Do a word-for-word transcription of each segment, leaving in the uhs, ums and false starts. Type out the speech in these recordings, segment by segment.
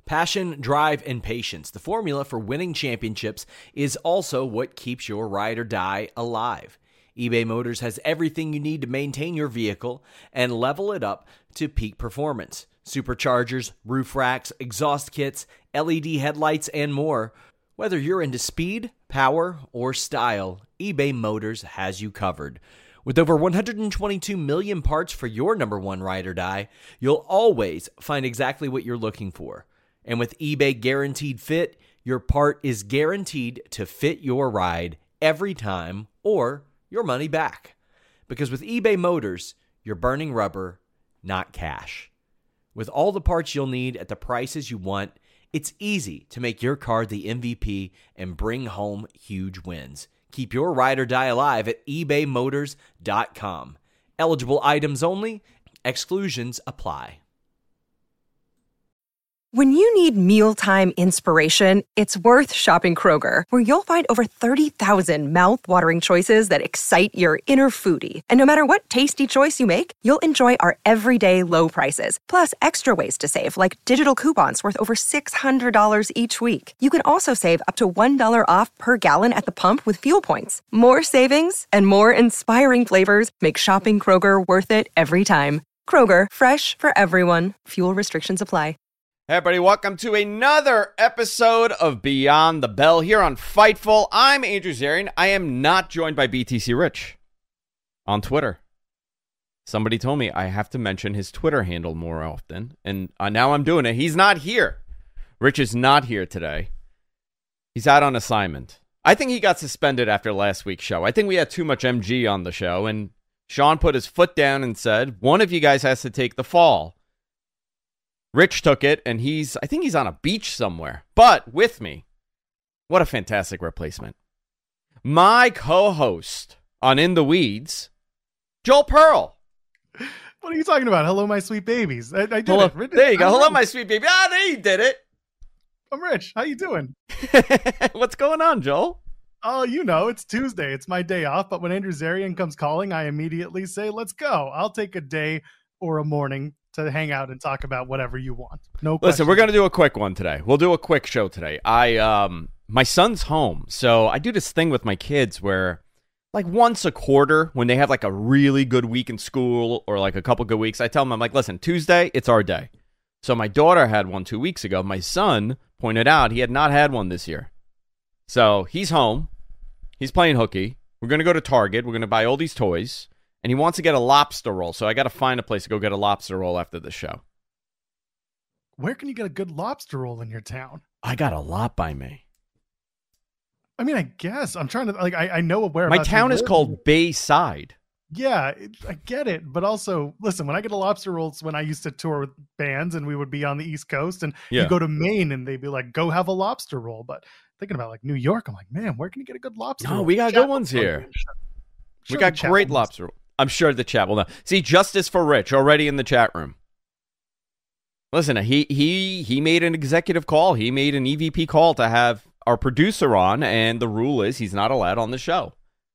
Passion, drive, and patience. The formula for winning championships is also what keeps your ride or die alive. eBay Motors has everything you need to maintain your vehicle and level it up to peak performance. Superchargers, roof racks, exhaust kits, L E D headlights, and more. Whether you're into speed, power, or style, eBay Motors has you covered. With over one hundred twenty-two million parts for your number one ride or die, you'll always find exactly what you're looking for. And with eBay Guaranteed Fit, your part is guaranteed to fit your ride every time or your money back. Because with eBay Motors, you're burning rubber, not cash. With all the parts you'll need at the prices you want, it's easy to make your car the M V P and bring home huge wins. Keep your ride or die alive at ebay motors dot com. Eligible items only. Exclusions apply. When you need mealtime inspiration, it's worth shopping Kroger, where you'll find over thirty thousand mouth-watering choices that excite your inner foodie. And no matter what tasty choice you make, you'll enjoy our everyday low prices, plus extra ways to save, like digital coupons worth over six hundred dollars each week. You can also save up to one dollar off per gallon at the pump with fuel points. More savings and more inspiring flavors make shopping Kroger worth it every time. Kroger, fresh for everyone. Fuel restrictions apply. Hey everybody, welcome to another episode of Beyond the Bell here on Fightful. I'm Andrew Zarian. I am not joined by B T C Rich on Twitter. Somebody told me I have to mention his Twitter handle more often, and uh, now I'm doing it. He's not here. Rich is not here today. He's out on assignment. I think he got suspended after last week's show. I think we had too much M G on the show, and Sean put his foot down and said, one of you guys has to take the fall. Rich took it, and he's, I think he's on a beach somewhere. But with me, what a fantastic replacement. My co-host on In the Weeds, Joel Pearl. What are you talking about? Hello, my sweet babies. I, I did Hello. it. There you go. I'm Hello, Rich. my sweet baby. Ah, there you did it. I'm Rich. How you doing? What's going on, Joel? Oh, you know, it's Tuesday. It's my day off. But when Andrew Zarian comes calling, I immediately say, let's go. I'll take a day or a morning to hang out and talk about whatever you want. No question. Listen, we're going to do a quick one today. We'll do a quick show today. I, um, my son's home. So I do this thing with my kids where like once a quarter when they have like a really good week in school or like a couple good weeks, I tell them, I'm like, listen, Tuesday, it's our day. So my daughter had one two weeks ago. My son pointed out he had not had one this year. So he's home. He's playing hooky. We're going to go to Target. We're going to buy all these toys. And he wants to get a lobster roll. So I got to find a place to go get a lobster roll after the show. Where can you get a good lobster roll in your town? I got a lot by me. I mean, I guess. I'm trying to, like, I, I know where My town is called Bayside. Yeah, it, I get it. But also, listen, when I get a lobster rolls, when I used to tour with bands and we would be on the East Coast and Yeah. you go to Maine and they'd be like, go have a lobster roll. But thinking about like New York, I'm like, man, where can you get a good lobster No, roll? we got Chat good ones will- here. Sure, We got the chat great will- lobster roll. I'm sure the chat will know. See, Justice for Rich already in the chat room. Listen, he he he made an executive call. He made an E V P call to have our producer on, and the rule is he's not allowed on the show.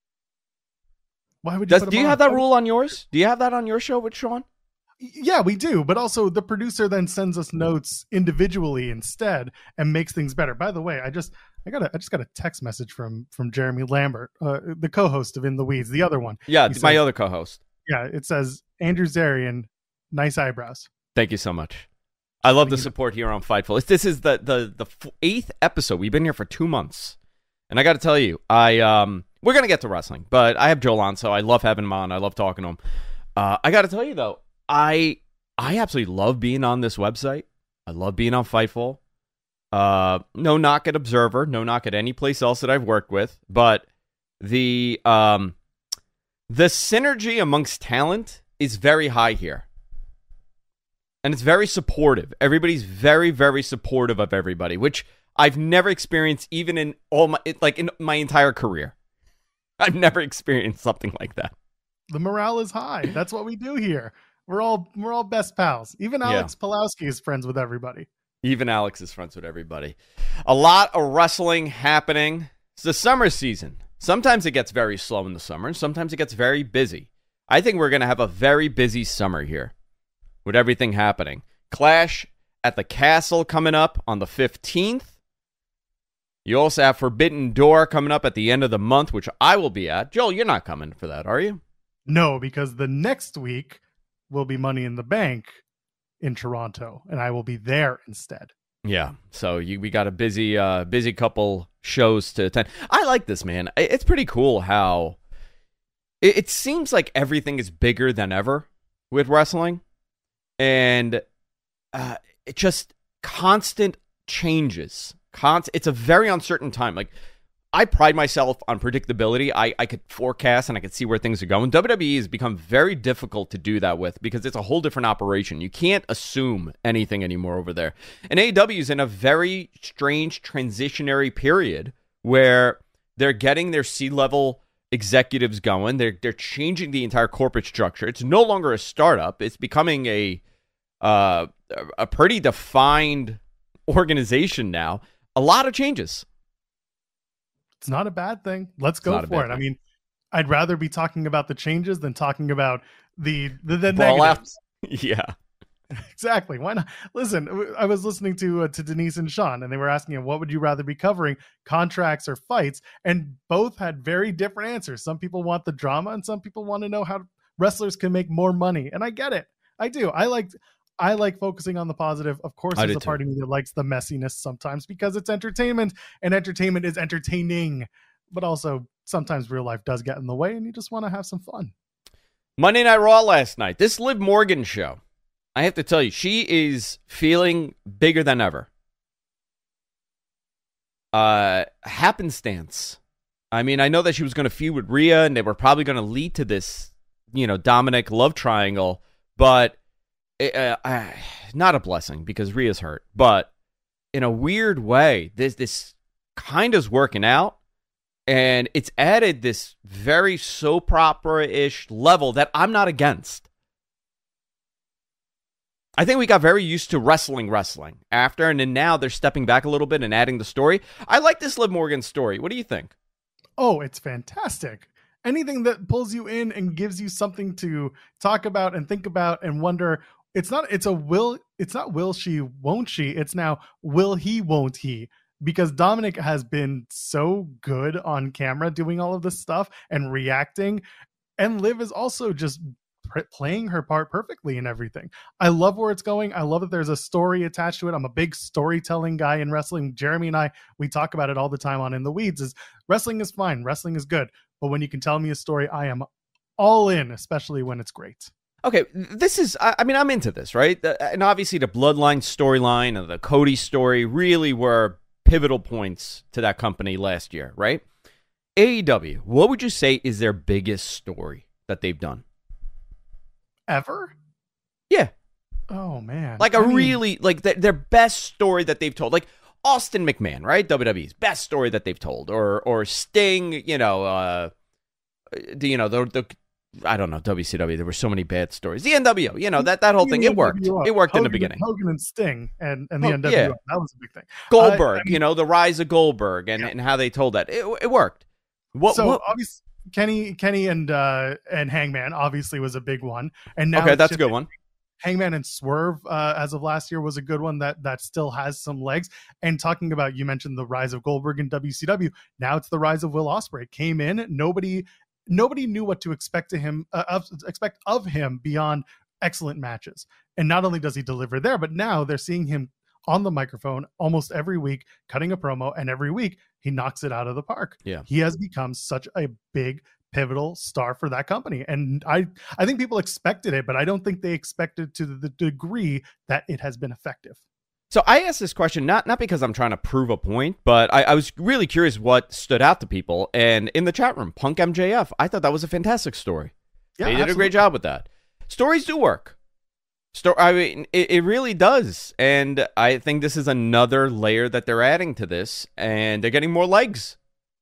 Why would you Does, put do him you on? have that rule on yours? Do you have that on your show with Sean? Yeah, we do. But also the producer then sends us notes individually instead and makes things better. By the way, I just I got a I just got a text message from from Jeremy Lambert, uh, the co-host of In the Weeds, the other one. Yeah, He my says- other co-host. Yeah, it says Andrew Zarian, nice eyebrows. Thank you so much. I love the You- support here on Fightful. It's- This is the the the f- eighth episode. We've been here for two months, and I got to tell you, I um we're gonna get to wrestling, but I have Joel on, so I love having him on. I love talking to him. Uh, I got to tell you though, I I absolutely love being on this website. I love being on Fightful. Uh, no knock at Observer, no knock at any place else that I've worked with, but the um the synergy amongst talent is very high here. And it's very supportive. Everybody's very, very supportive of everybody, which I've never experienced even in all my, like in my entire career. I've never experienced something like that. The morale is high. That's what we do here. We're all we're all best pals. Even Alex Pulowski is friends with everybody. Even Alex is friends with everybody. A lot of wrestling happening. It's the summer season. Sometimes it gets very slow in the summer, and sometimes it gets very busy. I think we're going to have a very busy summer here with everything happening. Clash at the Castle coming up on the fifteenth. You also have Forbidden Door coming up at the end of the month, which I will be at. Joel, you're not coming for that, are you? No, because the next week will be Money in the Bank in Toronto, and I will be there instead. Yeah, so you, we got a busy, uh, busy couple shows to attend. I like this, man. It's pretty cool how it, it seems like everything is bigger than ever with wrestling, and uh, it just constant changes. Const- it's a very uncertain time. Like, I pride myself on predictability. I, I could forecast and I could see where things are going. W W E has become very difficult to do that with because it's a whole different operation. You can't assume anything anymore over there. And A E W is in a very strange transitionary period where they're getting their C-level executives going. They're they're changing the entire corporate structure. It's no longer a startup. It's becoming a uh, a pretty defined organization now. A lot of changes. It's not a bad thing. Let's go for it. Thing. I mean, I'd rather be talking about the changes than talking about the the, the negatives. Yeah, exactly. Why not? Listen, I was listening to uh, to Denise and Sean, and they were asking him, what would you rather be covering, contracts or fights? And both had very different answers. Some people want the drama, and some people want to know how wrestlers can make more money. And I get it. I do. I like. I like focusing on the positive. Of course, there's a part of me that likes the messiness sometimes because it's entertainment, and entertainment is entertaining. But also, sometimes real life does get in the way, and you just want to have some fun. Monday Night Raw last night. This Liv Morgan show, I have to tell you, she is feeling bigger than ever. Uh, happenstance. I mean, I know that she was going to feud with Rhea, and they were probably going to lead to this, you know, Dominic love triangle, but Uh, uh, not a blessing because Rhea's hurt, but in a weird way, this this kind of is working out, and it's added this very soap opera-ish level that I'm not against. I think we got very used to wrestling wrestling after, and then now they're stepping back a little bit and adding the story. I like this Liv Morgan story. What do you think? Oh, it's fantastic. Anything that pulls you in and gives you something to talk about and think about and wonder. It's not, it's a will, it's not will she, won't she? It's now will he, won't he? Because Dominic has been so good on camera doing all of this stuff and reacting. And Liv is also just pr- playing her part perfectly in everything. I love where it's going. I love that there's a story attached to it. I'm a big storytelling guy in wrestling. Jeremy and I, we talk about it all the time on In the Weeds. Is wrestling is fine. Wrestling is good. But when you can tell me a story, I am all in, especially when it's great. Okay, this is, I mean, I'm into this, right? And obviously the Bloodline storyline and the Cody story really were pivotal points to that company last year, right? A E W, what would you say is their biggest story that they've done? Ever? Yeah. Oh, man. Like a I mean, really, like the, their best story that they've told. Like Austin McMahon, right? W W E's best story that they've told. Or or Sting, you know, uh, the, you know, the, the I don't know, W C W, there were so many bad stories. The N W O, you know, that, that whole thing, it worked. It worked Hogan, in the beginning. Hogan and Sting and, and the oh, N W O, yeah. that was a big thing. Goldberg, uh, I mean, you know, the rise of Goldberg and, yeah. and how they told that. It, it worked. What, so what? obviously, Kenny Kenny and uh, and Hangman obviously was a big one. And now okay, that's a good one. Hangman and Swerve, uh, as of last year, was a good one that that still has some legs. And talking about, you mentioned the rise of Goldberg in W C W. Now it's the rise of Will Ospreay. Came in, nobody... Nobody knew what to expect to him, uh, of, expect of him beyond excellent matches. And not only does he deliver there, but now they're seeing him on the microphone almost every week, cutting a promo, and every week he knocks it out of the park. Yeah, he has become such a big, pivotal star for that company, and I, I think people expected it, but I don't think they expected to the degree that it has been effective. So I asked this question not not because I'm trying to prove a point, but I, I was really curious what stood out to people. And in the chat room, Punk M J F, I thought that was a fantastic story. Yeah, they did absolutely. a great job with that. Stories do work. Sto- I mean, it, it really does. And I think this is another layer that they're adding to this, and they're getting more legs.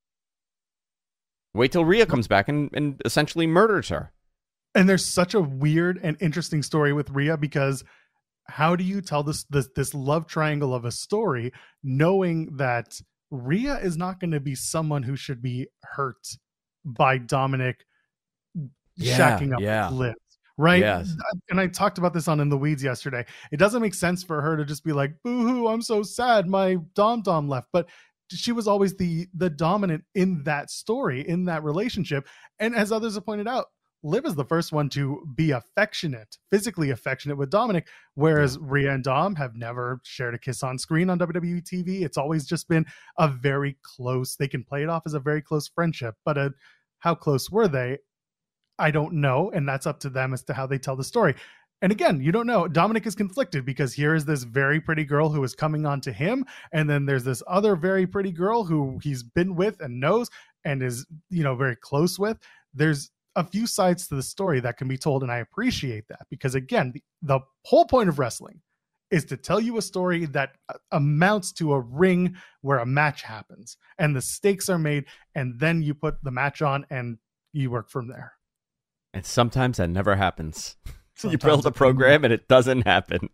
Wait till Rhea comes back and, and essentially murders her. And there's such a weird and interesting story with Rhea because how do you tell this this this love triangle of a story knowing that Rhea is not going to be someone who should be hurt by Dominic yeah, shacking up yeah. with Liv? right? Yes. And I talked about this on In the Weeds yesterday. It doesn't make sense for her to just be like, boo-hoo, I'm so sad, my dom-dom left. But she was always the the dominant in that story, in that relationship. And as others have pointed out, Liv is the first one to be affectionate, physically affectionate with Dominic, whereas yeah. Rhea and Dom have never shared a kiss on screen on W W E T V. It's always just been a very close, they can play it off as a very close friendship, but a, how close were they? I don't know, and that's up to them as to how they tell the story. And again, you don't know. Dominic is conflicted because here is this very pretty girl who is coming on to him, and then there's this other very pretty girl who he's been with and knows and is, you know, very close with. There's a few sides to the story that can be told, and I appreciate that because, again, the, the whole point of wrestling is to tell you a story that amounts to a ring where a match happens and the stakes are made, and then you put the match on and you work from there. And sometimes that never happens. Sometimes you build a program and it doesn't happen.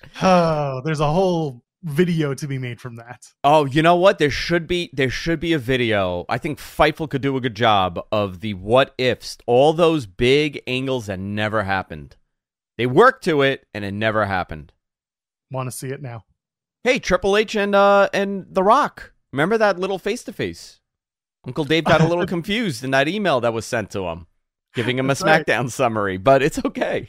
Oh, there's a whole video to be made from that. Oh, you know what? There should be there should be a video. I think Fightful could do a good job of the what ifs, all those big angles that never happened. They worked to it and it never happened. Want to see it now? Hey, Triple H and uh and The Rock. Remember that little face to face? Uncle Dave got a little confused in that email that was sent to him, giving him That's a right. SmackDown summary, but it's okay.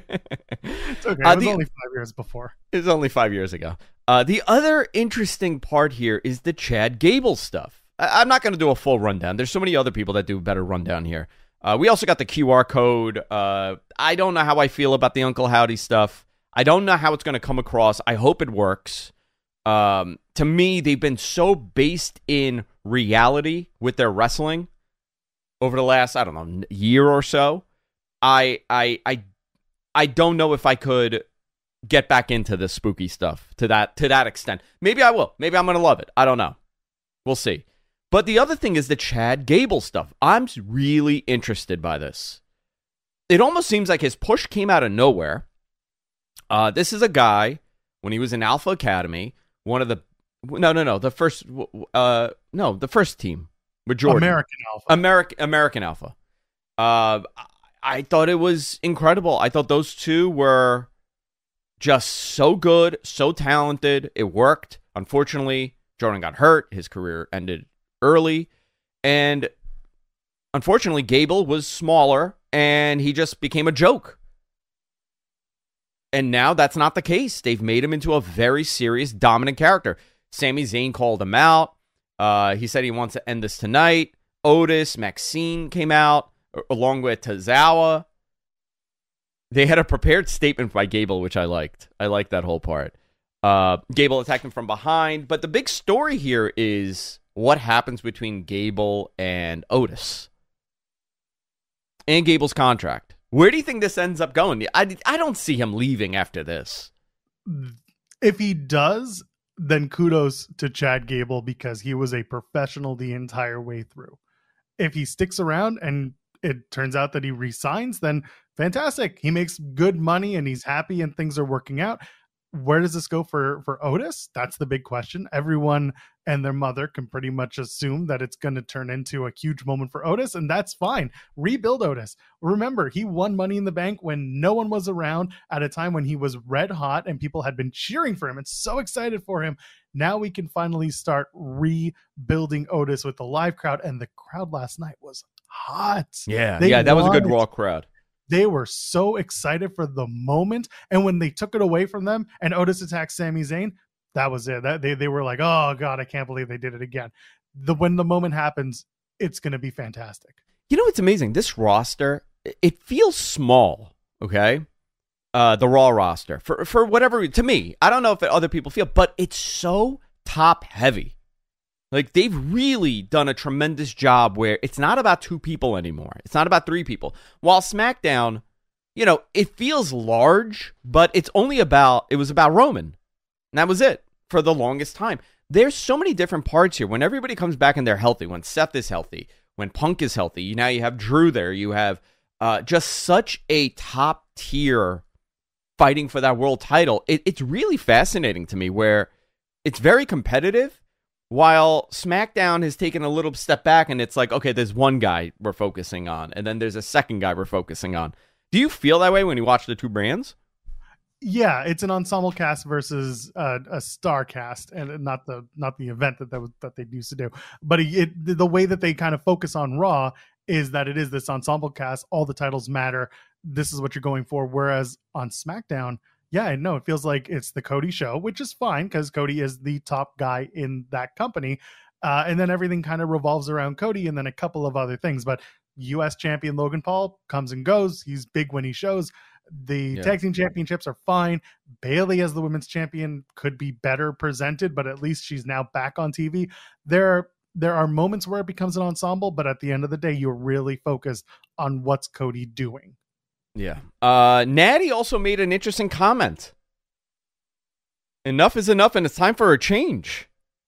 It's okay. It Uh, was the- only five years before. It was only five years ago. Uh, the other interesting part here is the Chad Gable stuff. I- I'm not going to do a full rundown. There's so many other people that do a better rundown here. Uh, we also got the Q R code. Uh, I don't know how I feel about the Uncle Howdy stuff. I don't know how it's going to come across. I hope it works. Um, to me, they've been so based in reality with their wrestling over the last, I don't know, year or so. I I I I don't know if I could get back into the spooky stuff to that to that extent. Maybe I will. Maybe I'm going to love it. I don't know. We'll see. But the other thing is the Chad Gable stuff. I'm really interested by this. It almost seems like his push came out of nowhere. Uh, this is a guy, when he was in Alpha Academy, one of the... No, no, no. The first... Uh, no, the first team. With Jordan. American Alpha. American, American Alpha. Uh, I thought it was incredible. I thought those two were just so good, so talented. It worked. Unfortunately, Jordan got hurt. His career ended early. And unfortunately, Gable was smaller, and he just became a joke. And now that's not the case. They've made him into a very serious, dominant character. Sami Zayn called him out. Uh, he said he wants to end this tonight. Otis, Maxine came out, along with Tozawa. They had a prepared statement by Gable, which I liked. I liked that whole part. Uh, Gable attacked him from behind. But the big story here is what happens between Gable and Otis. And Gable's contract. Where do you think this ends up going? I, I don't see him leaving after this. If he does, then kudos to Chad Gable because he was a professional the entire way through. If he sticks around and it turns out that he resigns, then fantastic. He makes good money and he's happy and things are working out. Where does this go for, for Otis? That's the big question. Everyone and their mother can pretty much assume that it's going to turn into a huge moment for Otis, and that's fine. Rebuild Otis. Remember, he won Money in the Bank when no one was around at a time when he was red hot and people had been cheering for him and so excited for him. Now we can finally start rebuilding Otis with the live crowd, and the crowd last night was hot. Yeah, They yeah, that was a good wanted- Raw crowd. They were so excited for the moment. And when they took it away from them and Otis attacked Sami Zayn, that was it. That they, they were like, oh, God, I can't believe they did it again. The When the moment happens, it's going to be fantastic. You know what's amazing? This roster, it feels small, okay? Uh, the Raw roster. For, for whatever, to me, I don't know if other people feel, but it's so top-heavy. Like, they've really done a tremendous job where it's not about two people anymore. It's not about three people. While SmackDown, you know, it feels large, but it's only about, it was about Roman. And that was it for the longest time. There's so many different parts here. When everybody comes back and they're healthy, when Seth is healthy, when Punk is healthy, now you have Drew there. You have uh, just such a top tier fighting for that world title. It, it's really fascinating to me where it's very competitive. While SmackDown has taken a little step back and it's like, okay, there's one guy we're focusing on. And then there's a second guy we're focusing on. Do you feel that way when you watch the two brands? Yeah, it's an ensemble cast versus uh, a star cast, and not the not the event that that, was, that they used to do. But it, the way that they kind of focus on Raw is that it is this ensemble cast. All the titles matter. This is what you're going for. Whereas on SmackDown, yeah, I know it feels like it's the Cody show, which is fine because Cody is the top guy in that company. Uh, and then everything kind of revolves around Cody and then a couple of other things. But U S champion Logan Paul comes and goes. He's big when he shows. The yeah. tag team championships are fine. Bayley as the women's champion could be better presented, but at least she's now back on T V. There, there are moments where it becomes an ensemble, but at the end of the day, you're really focused on what's Cody doing. Yeah. Uh, Natty also made an interesting comment. Enough is enough, and it's time for a change.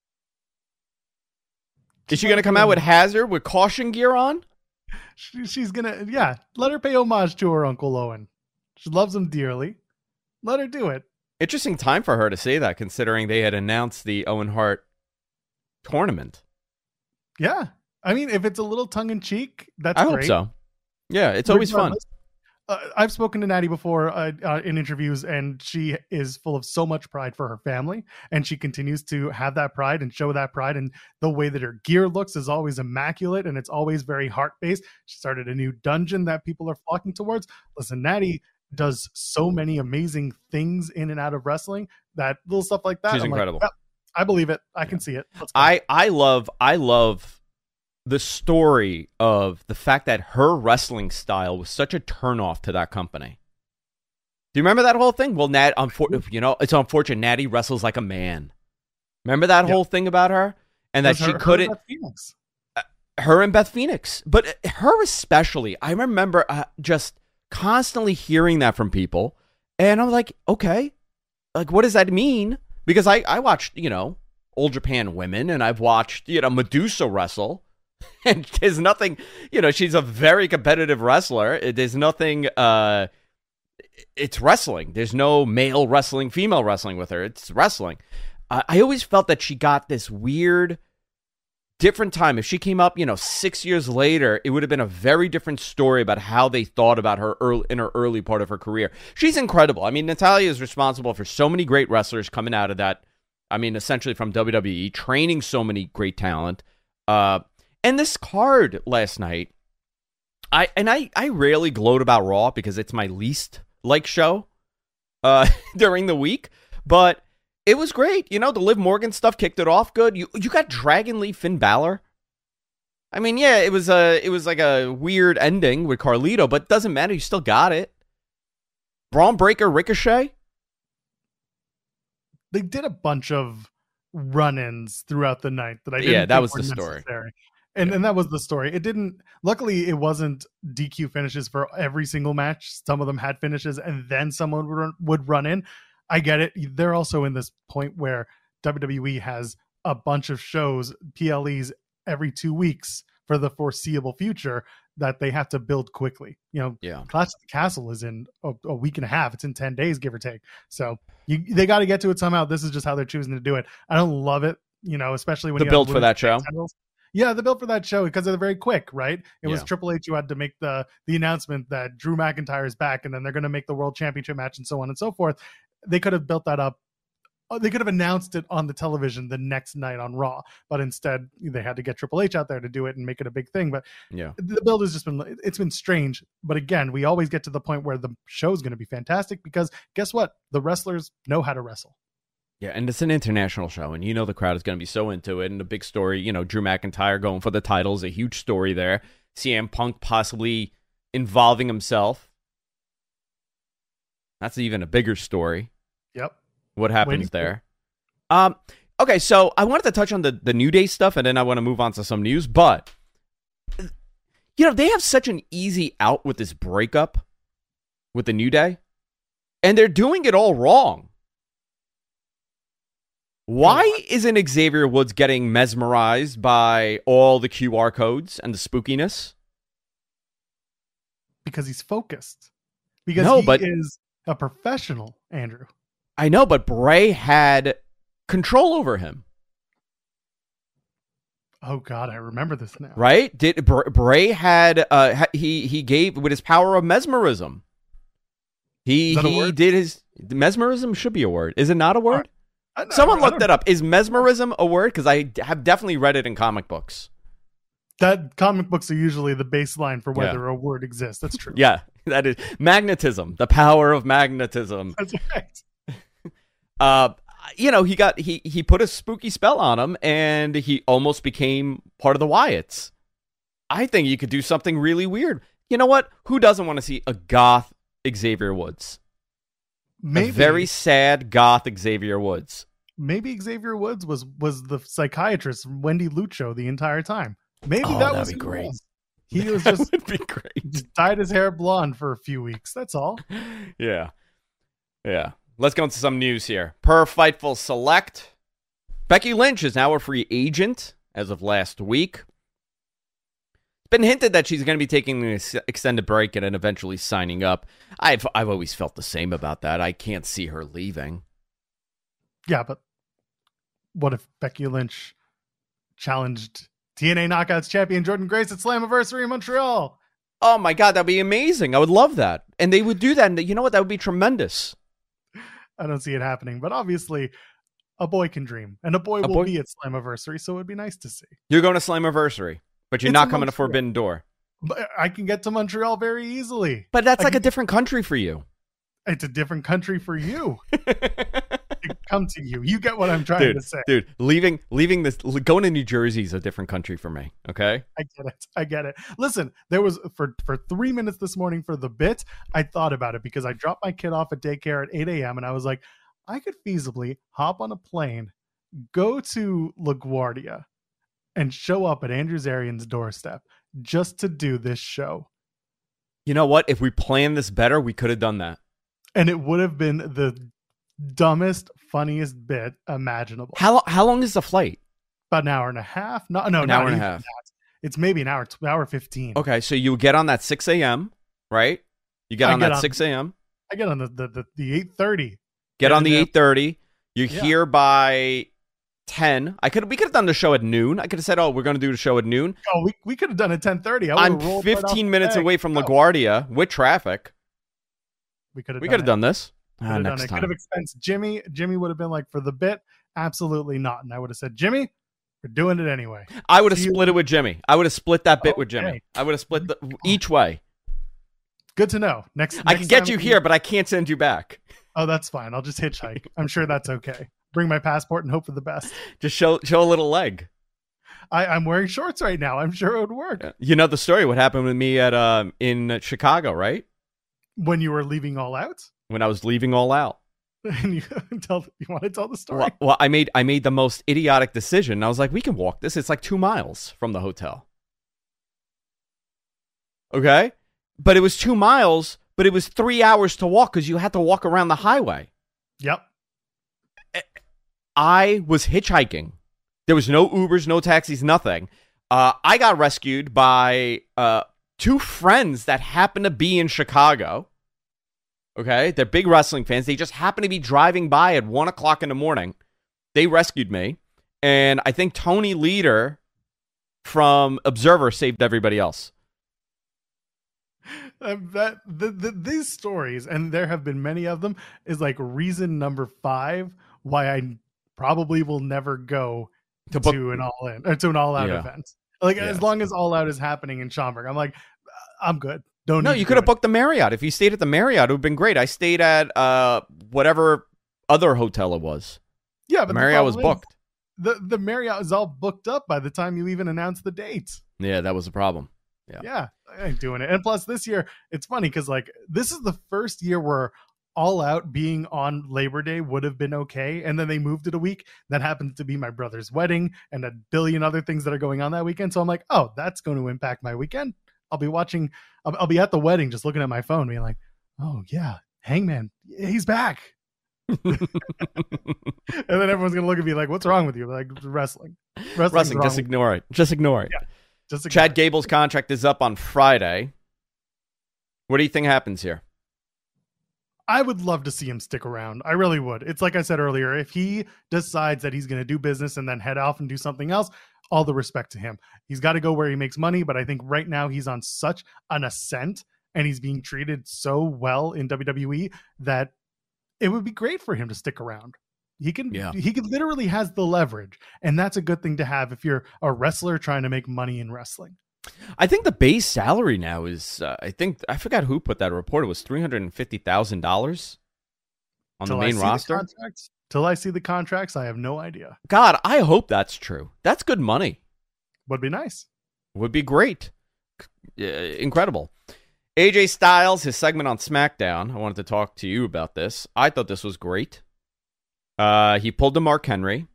Is she going to come out with Hazard with caution gear on? She, she's going to, yeah, let her pay homage to her Uncle Owen. She loves him dearly. Let her do it. Interesting time for her to say that, considering they had announced the Owen Hart tournament. Yeah. I mean, if it's a little tongue-in-cheek, that's I great. hope so. Yeah, it's always fun. Uh, I've spoken to Natty before uh, uh, in interviews, and she is full of so much pride for her family, and she continues to have that pride and show that pride. And the way that her gear looks is always immaculate, and it's always very heart-based. She started a new dungeon that people are flocking towards. Listen, Natty does so many amazing things in and out of wrestling, that little stuff like that. She's I'm incredible. Like, well, I believe it. I can see it. Let's go. I, I love, I love the story of the fact that her wrestling style was such a turnoff to that company. Do you remember that whole thing? Well, Nat, unfor- you know, it's unfortunate. Natty wrestles like a man. Remember that yep. whole thing about her? And that her, she couldn't... Her and, uh, her and Beth Phoenix. But her especially. I remember uh, just constantly hearing that from people. And I'm like, okay, like, what does that mean? Because I, I watched, you know, Old Japan Women, and I've watched, you know, Medusa wrestle. And there's nothing, you know, she's a very competitive wrestler. There's nothing, uh, it's wrestling. There's no male wrestling, female wrestling with her. It's wrestling. Uh, I always felt that she got this weird, different time. If she came up, you know, six years later, it would have been a very different story about how they thought about her early, in her early part of her career. She's incredible. I mean, Natalya is responsible for so many great wrestlers coming out of that. I mean, essentially from W W E, training so many great talent. Uh, And this card last night, I and I, I rarely gloat about Raw because it's my least like show uh, during the week, but it was great. You know, the Liv Morgan stuff kicked it off good. You you got Dragon Lee Finn Balor. I mean, yeah, it was a it was like a weird ending with Carlito, but it doesn't matter. You still got it. Braun Breaker Ricochet. They did a bunch of run-ins throughout the night that I didn't yeah, that think was were the story. Necessary. And yeah. and that was the story. It didn't, luckily it wasn't D Q finishes for every single match. Some of them had finishes and then someone would run, would run in. I get it. They're also in this point where W W E has a bunch of shows, P L Es every two weeks for the foreseeable future that they have to build quickly. You know, yeah. Clash at the Castle is in a, a week and a half. It's in ten days, give or take. So you, they got to get to it somehow. This is just how they're choosing to do it. I don't love it, you know, especially when the you build for that show. Titles. Yeah, the build for that show, because they're very quick, right? It was yeah. Triple H who had to make the the announcement that Drew McIntyre is back, and then they're going to make the World Championship match, and so on and so forth. They could have built that up. They could have announced it on the television the next night on Raw, but instead they had to get Triple H out there to do it and make it a big thing. But yeah, the build has just been, it's been strange. But again, we always get to the point where the show is going to be fantastic because guess what? The wrestlers know how to wrestle. Yeah, and it's an international show, and you know the crowd is going to be so into it. And the big story, you know, Drew McIntyre going for the title is a huge story there. C M Punk possibly involving himself. That's even a bigger story. Yep. What happens there? Um. Okay, so I wanted to touch on the, the New Day stuff, and then I want to move on to some news. But, you know, they have such an easy out with this breakup with the New Day, and they're doing it all wrong. Why isn't Xavier Woods getting mesmerized by all the Q R codes and the spookiness? Because he's focused. Because no, he but, is a professional, Andrew. I know, but Bray had control over him. Oh God, I remember this now. Right? Did Bray had uh he he gave with his power of mesmerism. He Is that a he word? did his mesmerism should be a word. Is it not a word? I- I- Someone I look don't- that up. Is mesmerism a word? Because I have definitely read it in comic books. That comic books are usually the baseline for whether Yeah. a word exists. That's true. Yeah, that is magnetism. The power of magnetism. That's right. Uh, you know, he got he he put a spooky spell on him, and he almost became part of the Wyatts. I think you could do something really weird. You know what? Who doesn't want to see a goth Xavier Woods? Maybe A very sad goth Xavier Woods. maybe Xavier Woods was was the psychiatrist Wendy Lucho the entire time. Maybe Oh, that that'd was be who it great. was. He was That just, would be great. just dyed his hair blonde for a few weeks. That's all. Yeah. Yeah. Let's go into some news here. Per Fightful Select, Becky Lynch is now a free agent as of last week. It's been hinted that she's going to be taking an ex- extended break and then eventually signing up. I've I've always felt the same about that. I can't see her leaving. Yeah, but what if Becky Lynch challenged T N A Knockouts champion Jordan Grace at Slammiversary in Montreal? Oh my God, that'd be amazing. I would love that. And they would do that. And you know what? That would be tremendous. I don't see it happening, but obviously a boy can dream, and a boy A will boy- be at Slammiversary, so it'd be nice to see. You're going to Slammiversary, but you're It's not in coming to Montreal. Forbidden Door. But I can get to Montreal very easily. But that's I like can- a different country for you. It's a different country for you. To come to you. You get what I'm trying dude, to say. dude, leaving leaving this going to New Jersey is a different country for me. Okay. I get it. I get it. Listen, there was for for three minutes this morning for the bit, I thought about it because I dropped my kid off at daycare at eight a.m. and I was like, I could feasibly hop on a plane, go to LaGuardia, and show up at Andrew Zarian's doorstep just to do this show. You know what? If we planned this better, we could have done that. And it would have been the dumbest, funniest bit imaginable. How how long is the flight? About an hour and a half? No, no, An not hour and a even half. that. It's maybe an hour, hour fifteen. Okay, so you get on that six a.m. right? You get I on get that on- six a.m. I get on the the, the, the eight thirty. Get on and the then- eight thirty. You're Yeah. here by ten. I could we could have done the show at noon. I could have said, "Oh, we're going to do the show at noon." Oh, we, we could have done it ten thirty. I'm fifteen minutes away from LaGuardia with traffic. We could have We done could have it. done this. Could Ah, have done next it. time. Could have expensed Jimmy. Jimmy would have been like, for the bit, absolutely not. And I would have said, Jimmy, we're doing it anyway. I would have See you- split it with Jimmy. I would have split that bit with Jimmy. Okay. I would have split the, each way. Good to know. Next, I next can get time you we- here, but I can't send you back. Oh, that's fine. I'll just hitchhike. I'm sure that's okay. Bring my passport and hope for the best. Just show show a little leg. I, I'm wearing shorts right now. I'm sure it would work. You know the story. What happened with me at um in Chicago, right? When you were leaving all out, When I was leaving all out. and you tell you want to tell the story. Well, well, I made I made the most idiotic decision. I was like, we can walk this. It's like two miles from the hotel. Okay, but it was two miles, but it was three hours to walk because you had to walk around the highway. Yep. I was hitchhiking. There was no Ubers, no taxis, nothing. Uh, I got rescued by uh, two friends that happen to be in Chicago. Okay, they're big wrestling fans. They just happen to be driving by at one o'clock in the morning. They rescued me, and I think Tony Leader from Observer saved everybody else. Uh, that the, the, these stories, and there have been many of them, is like reason number five why I probably will never go To to, book- an all in or to an all out Yeah. event. Like Yeah. as long as all out is happening in Schaumburg, I'm like, I'm good. Don't No, need you to could do have it. booked the Marriott. If you stayed at the Marriott, it would have been great. I stayed at uh, whatever other hotel it was. Yeah, The but Marriott was problem is, booked. The the Marriott is all booked up by the time you even announce the date. Yeah, that was the problem. Yeah. Yeah, I ain't doing it. And plus, this year it's funny because like this is the first year where All Out being on Labor Day would have been okay, and then they moved it a week. That happens to be my brother's wedding and a billion other things that are going on that weekend. So I'm like, oh, that's going to impact my weekend. I'll be watching. I'll, I'll be at the wedding, just looking at my phone, being like, oh yeah, Hangman, he's back. And then everyone's gonna look at me like, what's wrong with you? Like wrestling, Wrestling's Wrestling, wrong just with- ignore it. Just ignore it. Yeah. Just Chad Gable's contract is up on Friday. What do you think happens here? I would love to see him stick around. I really would. It's like I said earlier, if he decides that he's going to do business and then head off and do something else, all the respect to him. He's got to go where he makes money, but I think right now he's on such an ascent and he's being treated so well in W W E that it would be great for him to stick around. He can, Yeah. he can literally has the leverage, and that's a good thing to have if you're a wrestler trying to make money in wrestling. I think the base salary now is, uh, I think, I forgot who put that report. It was three hundred fifty thousand dollars on Till the I main see roster. contracts, till I see the contracts, I have no idea. God, I hope that's true. That's good money. Would be nice. Would be great. Uh, incredible. A J Styles, his segment on SmackDown. I wanted to talk to you about this. I thought this was great. Uh, he pulled the Mark Henry.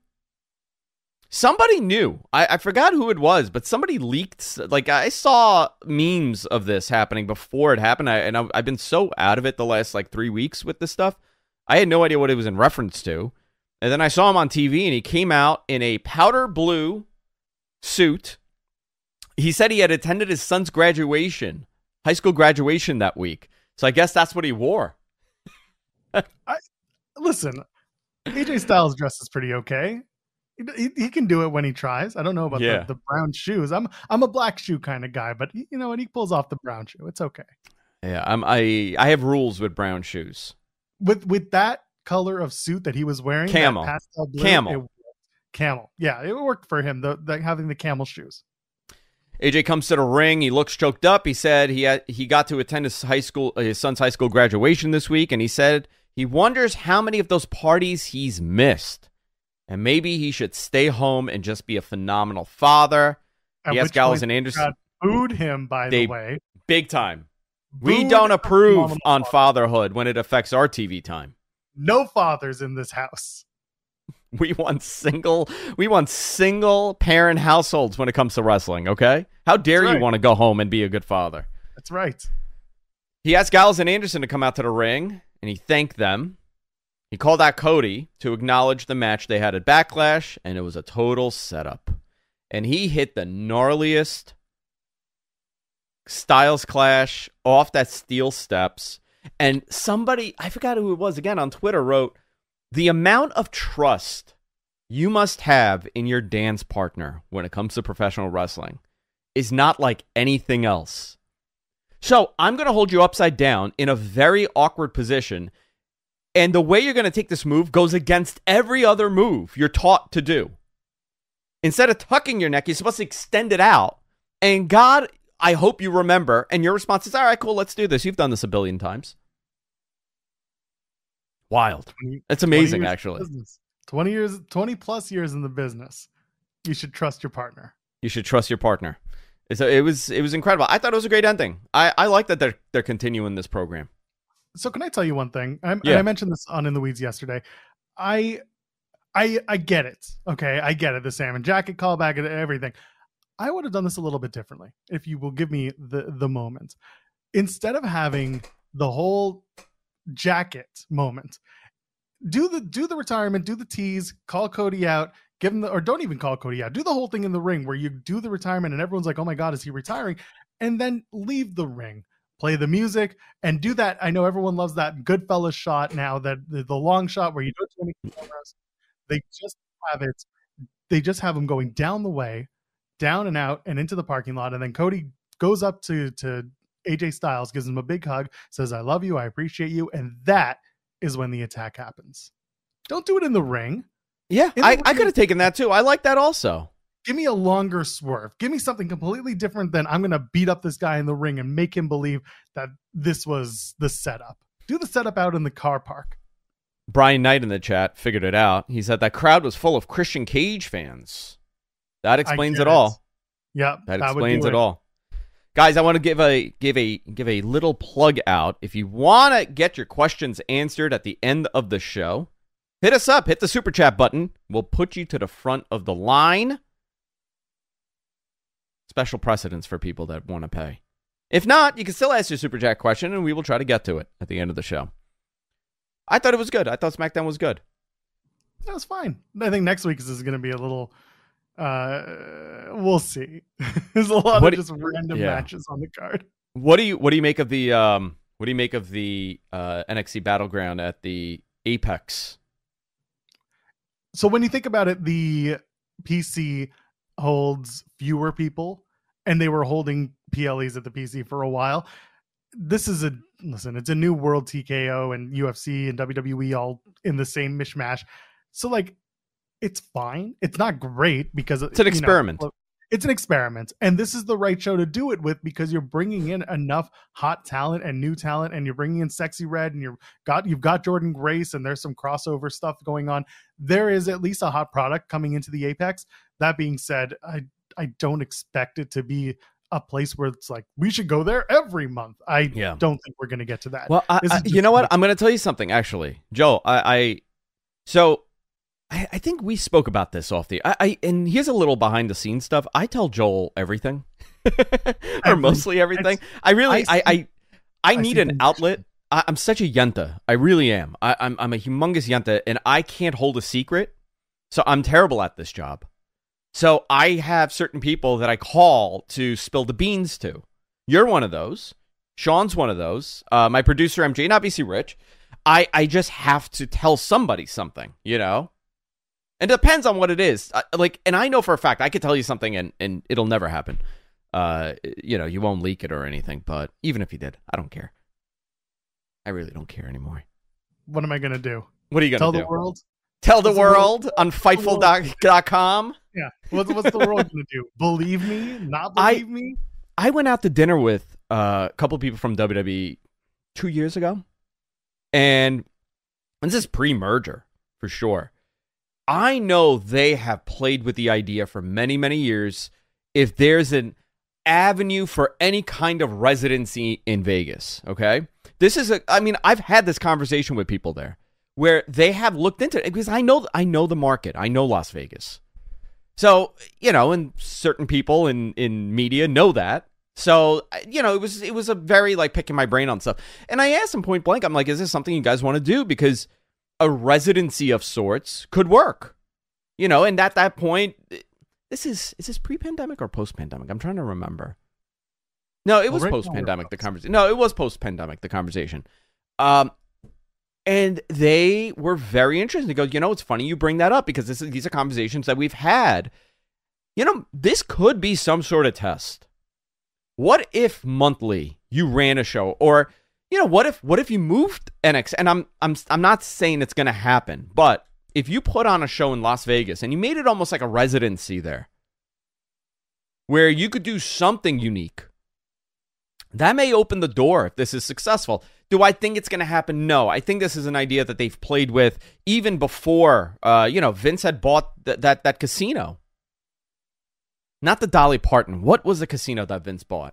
Somebody knew. I, I forgot who it was, but somebody leaked. Like, I saw memes of this happening before it happened, I, and I, I've been so out of it the last, like, three weeks with this stuff. I had no idea what it was in reference to. And then I saw him on T V, and he came out in a powder blue suit. He said he had attended his son's graduation, high school graduation that week. So I guess that's what he wore. I listen. A J Styles dresses pretty okay. He, he, he can do it when he tries. I don't know about Yeah. the, the brown shoes. I'm I'm a black shoe kind of guy, but he, you know when he pulls off the brown shoe, it's okay. Yeah, I'm, I I have rules with brown shoes. With with that color of suit that he was wearing, that Camel. pastel blue, Camel. it worked. Camel. Yeah, it worked for him. The, the having the camel shoes. A J comes to the ring. He looks choked up. He said he had, he got to attend his high school his son's high school graduation this week, and he said he wonders how many of those parties he's missed, and maybe he should stay home and just be a phenomenal father. At He asked which Gallows point and Anderson. God booed him. By They- the way, Big time. We Booed don't a approve phenomenal on father. fatherhood when it affects our T V time. No fathers in this house. We want single we want single parent households when it comes to wrestling, okay? How dare That's you right. want to go home and be a good father? That's right. He asked Gallows and Anderson to come out to the ring, and he thanked them. He called out Cody to acknowledge the match they had at Backlash, and it was a total setup. And he hit the gnarliest Styles Clash off that steel steps. And somebody, I forgot who it was, again on Twitter, wrote, the amount of trust you must have in your dance partner when it comes to professional wrestling is not like anything else. So I'm going to hold you upside down in a very awkward position. And the way you're going to take this move goes against every other move you're taught to do. Instead of tucking your neck, you're supposed to extend it out. And God, I hope you remember. And your response is, all right, cool, let's do this. You've done this a billion times. Wild. It's amazing, twenty years in actually. business. twenty years, twenty plus years in the business. You should trust your partner. You should trust your partner. It's a, it was it was incredible. I thought it was a great ending. I, I like that they're they're continuing this program. So can I tell you one thing? I, Yeah. I mentioned this on In the Weeds yesterday. I, I, I get it. Okay, I get it. The salmon jacket callback and everything. I would have done this a little bit differently if you will give me the the moment. Instead of having the whole jacket moment, do the do the retirement, do the tease, call Cody out, give him the, or don't even call Cody out. Do the whole thing in the ring where you do the retirement and everyone's like, "Oh my God, is he retiring?" And then leave the ring. Play the music and do that. I know everyone loves that Goodfellas shot now, that the, the long shot where you do twenty cameras. They just have it. They just have him going down the way, down and out and into the parking lot. And then Cody goes up to, to A J Styles, gives him a big hug, says, "I love you. I appreciate you." And that is when the attack happens. Don't do it in the ring. Yeah, In the I, ring- I could have taken that too. I like that also. Give me a longer swerve. Give me something completely different than I'm going to beat up this guy in the ring and make him believe that this was the setup. Do the setup out in the car park. Brian Knight in the chat figured it out. He said that crowd was full of Christian Cage fans. That explains get it all. Yeah, That, would explains do it all. Guys, I want to give a give a give a little plug out. If you want to get your questions answered at the end of the show, hit us up. Hit the super chat button. We'll put you to the front of the line. Special precedence for people that want to pay. If not, you can still ask your super chat question, and we will try to get to it at the end of the show. I thought it was good. I thought SmackDown was good. That was fine. I think next week is going to be a little. Uh, we'll see. There's a lot What of do- just random yeah. matches on the card. What do you what do you make of the um what do you make of the uh, N X T Battleground at the Apex? So when you think about it, the P C holds fewer people, and they were holding P L Es at the P C for a while. this is a listen. It's a new world. T K O and U F C and W W E all in the same mishmash. So like, it's fine. It's not great because it's an experiment. Know, it's an experiment, and this is the right show to do it with because you're bringing in enough hot talent and new talent, and you're bringing in Sexy Red, and you've got you've got Jordan Grace, and there's some crossover stuff going on. There is at least a hot product coming into the Apex. That being said, I I don't expect it to be a place where it's like we should go there every month. I yeah. don't think we're going to get to that. Well, I, I, you know what? I'm going to tell you something. Actually, Joe, I, I so. I, I think we spoke about this off the I, I and here's a little behind the scenes stuff. I tell Joel everything, or mostly everything. I really I I, I need an outlet. I, I'm such a yenta. I really am. I, I'm I'm a humongous yenta, and I can't hold a secret. So I'm terrible at this job. So I have certain people that I call to spill the beans to. You're one of those. Sean's one of those. Uh, my producer M J, not B C Rich. I I just have to tell somebody something, you know. And it depends on what it is. Uh, like, and I know for a fact I could tell you something and, and it'll never happen. Uh, you know, you won't leak it or anything. But even if you did, I don't care. I really don't care anymore. What am I gonna do? What are you gonna tell do? Tell the world. Tell the world, world on Fightful dot com. Yeah. What's what's the world gonna do? Believe me? Not believe I, me? I went out to dinner with uh, a couple of people from W W E two years ago, and this is pre-merger for sure. I know they have played with the idea for many, many years. If there's an avenue for any kind of residency in Vegas, okay? This is a, I mean, I've had this conversation with people there where they have looked into it because I know, I know the market. I know Las Vegas. So, you know, and certain people in, in media know that. So, you know, it was, it was a very like picking my brain on stuff. And I asked them point blank, I'm like, is this something you guys want to do? Because a residency of sorts could work, you know, and at that point, this is, is this pre-pandemic or post-pandemic? I'm trying to remember. No, it was well, right post-pandemic, the conversation. No, it was post-pandemic, the conversation. Um, and they were very interested. They go, you know, it's funny you bring that up because this is, these are conversations that we've had. You know, this could be some sort of test. What if monthly you ran a show or, you know, what if what if you moved N X T? And I'm I'm I'm not saying it's going to happen, but if you put on a show in Las Vegas and you made it almost like a residency there, where you could do something unique, that may open the door if this is successful. Do I think it's going to happen? No. I think this is an idea that they've played with even before, uh, you know, Vince had bought th- that that casino. Not the Dolly Parton. What was the casino that Vince bought?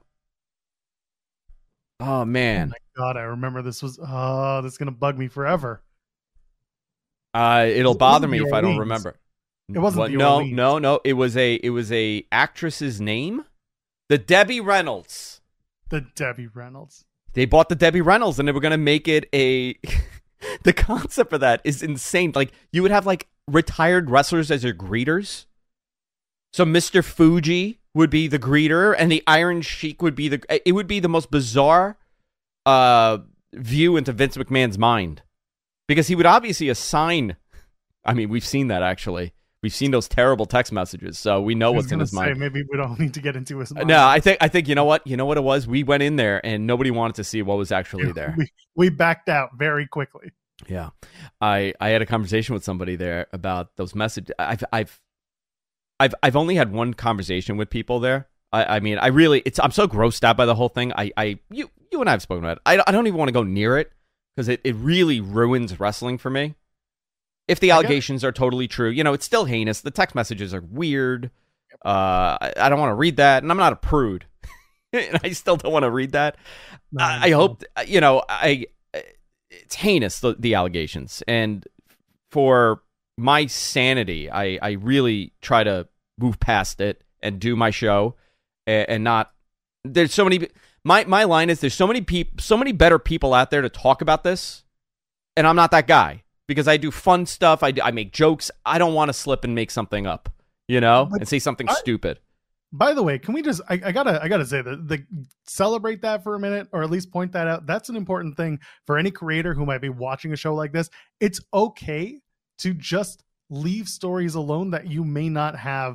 Oh, man. Oh, my God. I remember this was, oh, this is going to bug me forever. Uh, it'll it bother me if I don't remember. It wasn't what? the No, Orleans. no, no. It was a, it was a actress's name. The Debbie Reynolds. The Debbie Reynolds. They bought the Debbie Reynolds and they were going to make it a, the concept for that is insane. Like you would have like retired wrestlers as your greeters. So Mister Fuji would be the greeter, and the Iron Sheik would be the. It would be the most bizarre uh, view into Vince McMahon's mind, because he would obviously assign. I mean, we've seen that actually. We've seen those terrible text messages, so we know what's in his say, mind. Maybe we don't need to get into his mind. No, I think I think you know what you know what it was. We went in there, and nobody wanted to see what was actually there. we, we backed out very quickly. Yeah, I I had a conversation with somebody there about those messages. I've I've. I've I've only had one conversation with people there. I, I mean, I really, it's I'm so grossed out by the whole thing. I, I you you and I have spoken about it. I, I don't even want to go near it because it, it really ruins wrestling for me. If the allegations are totally true, you know, it's still heinous. The text messages are weird. Uh, I, I don't want to read that, and I'm not a prude. And I still don't want to read that. No, I, I hope, you know, I it's heinous, the, the allegations. And for my sanity, I, I really try to move past it and do my show and, and not, there's so many, my, my line is there's so many people, so many better people out there to talk about this. And I'm not that guy because I do fun stuff. I, do, I make jokes. I don't want to slip and make something up, you know, but and say something I, stupid. By the way, can we just, I, I gotta, I gotta say that the celebrate that for a minute, or at least point that out. That's an important thing for any creator who might be watching a show like this. It's okay to just leave stories alone that you may not have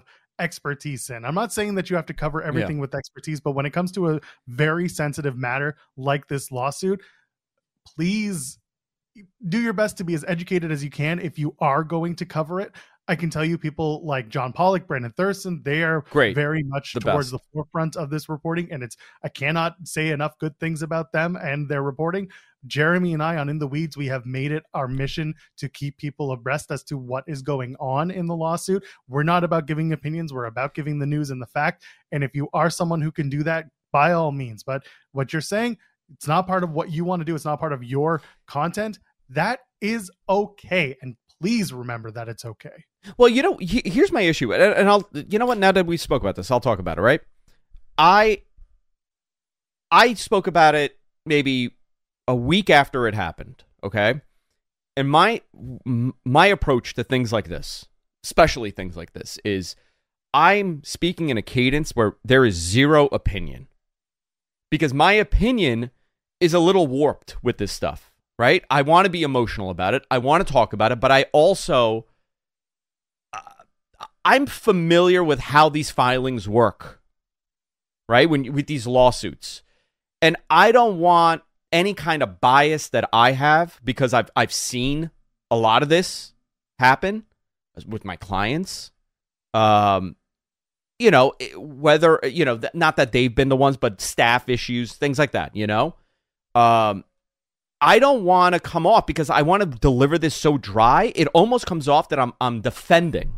expertise in. I'm not saying that you have to cover everything yeah. with expertise, but when it comes to a very sensitive matter like this lawsuit, please do your best to be as educated as you can if you are going to cover it. I can tell you people like John Pollock, Brandon Thurston, they are Great. very much the towards best. the forefront of this reporting. And it's, I cannot say enough good things about them and their reporting. Jeremy and I on In the Weeds, we have made it our mission to keep people abreast as to what is going on in the lawsuit. We're not about giving opinions. We're about giving the news and the fact. And if you are someone who can do that, by all means. But what you're saying, it's not part of what you want to do. It's not part of your content. That is okay. And please remember that it's okay. Well, you know, he, here's my issue. And, and I'll, you know what? Now that we spoke about this, I'll talk about it, right? I, I spoke about it maybe a week after it happened. Okay. And my, my approach to things like this, especially things like this, is I'm speaking in a cadence where there is zero opinion, because my opinion is a little warped with this stuff. Right? I want to be emotional about it. I want to talk about it, but I also, uh, I'm familiar with how these filings work, right? When with these lawsuits, and I don't want any kind of bias that I have, because I've I've seen a lot of this happen with my clients. Um, you know, whether you know, not that they've been the ones, but staff issues, things like that. You know, um. I don't want to come off, because I want to deliver this so dry, it almost comes off that I'm I'm defending.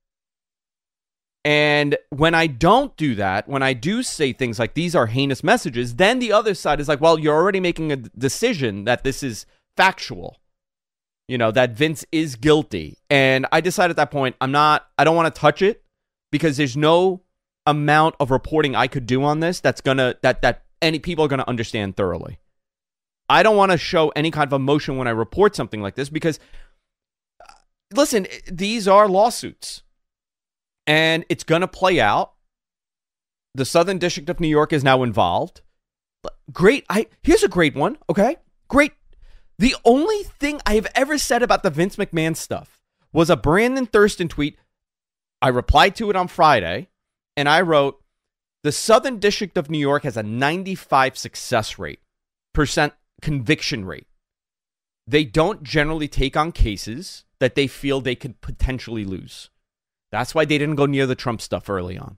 And when I don't do that, when I do say things like these are heinous messages, then the other side is like, well, you're already making a decision that this is factual. You know, that Vince is guilty. And I decided at that point, I'm not, I don't want to touch it, because there's no amount of reporting I could do on this that's going to, that, that any people are going to understand thoroughly. I don't want to show any kind of emotion when I report something like this, because, listen, these are lawsuits, and it's going to play out. The Southern District of New York is now involved. Great. I here's a great one. Okay, great. The only thing I have ever said about the Vince McMahon stuff was a Brandon Thurston tweet. I replied to it on Friday, and I wrote, the Southern District of New York has a ninety-five success rate, percent conviction rate. They don't generally take on cases that they feel they could potentially lose. That's why they didn't go near the Trump stuff early on.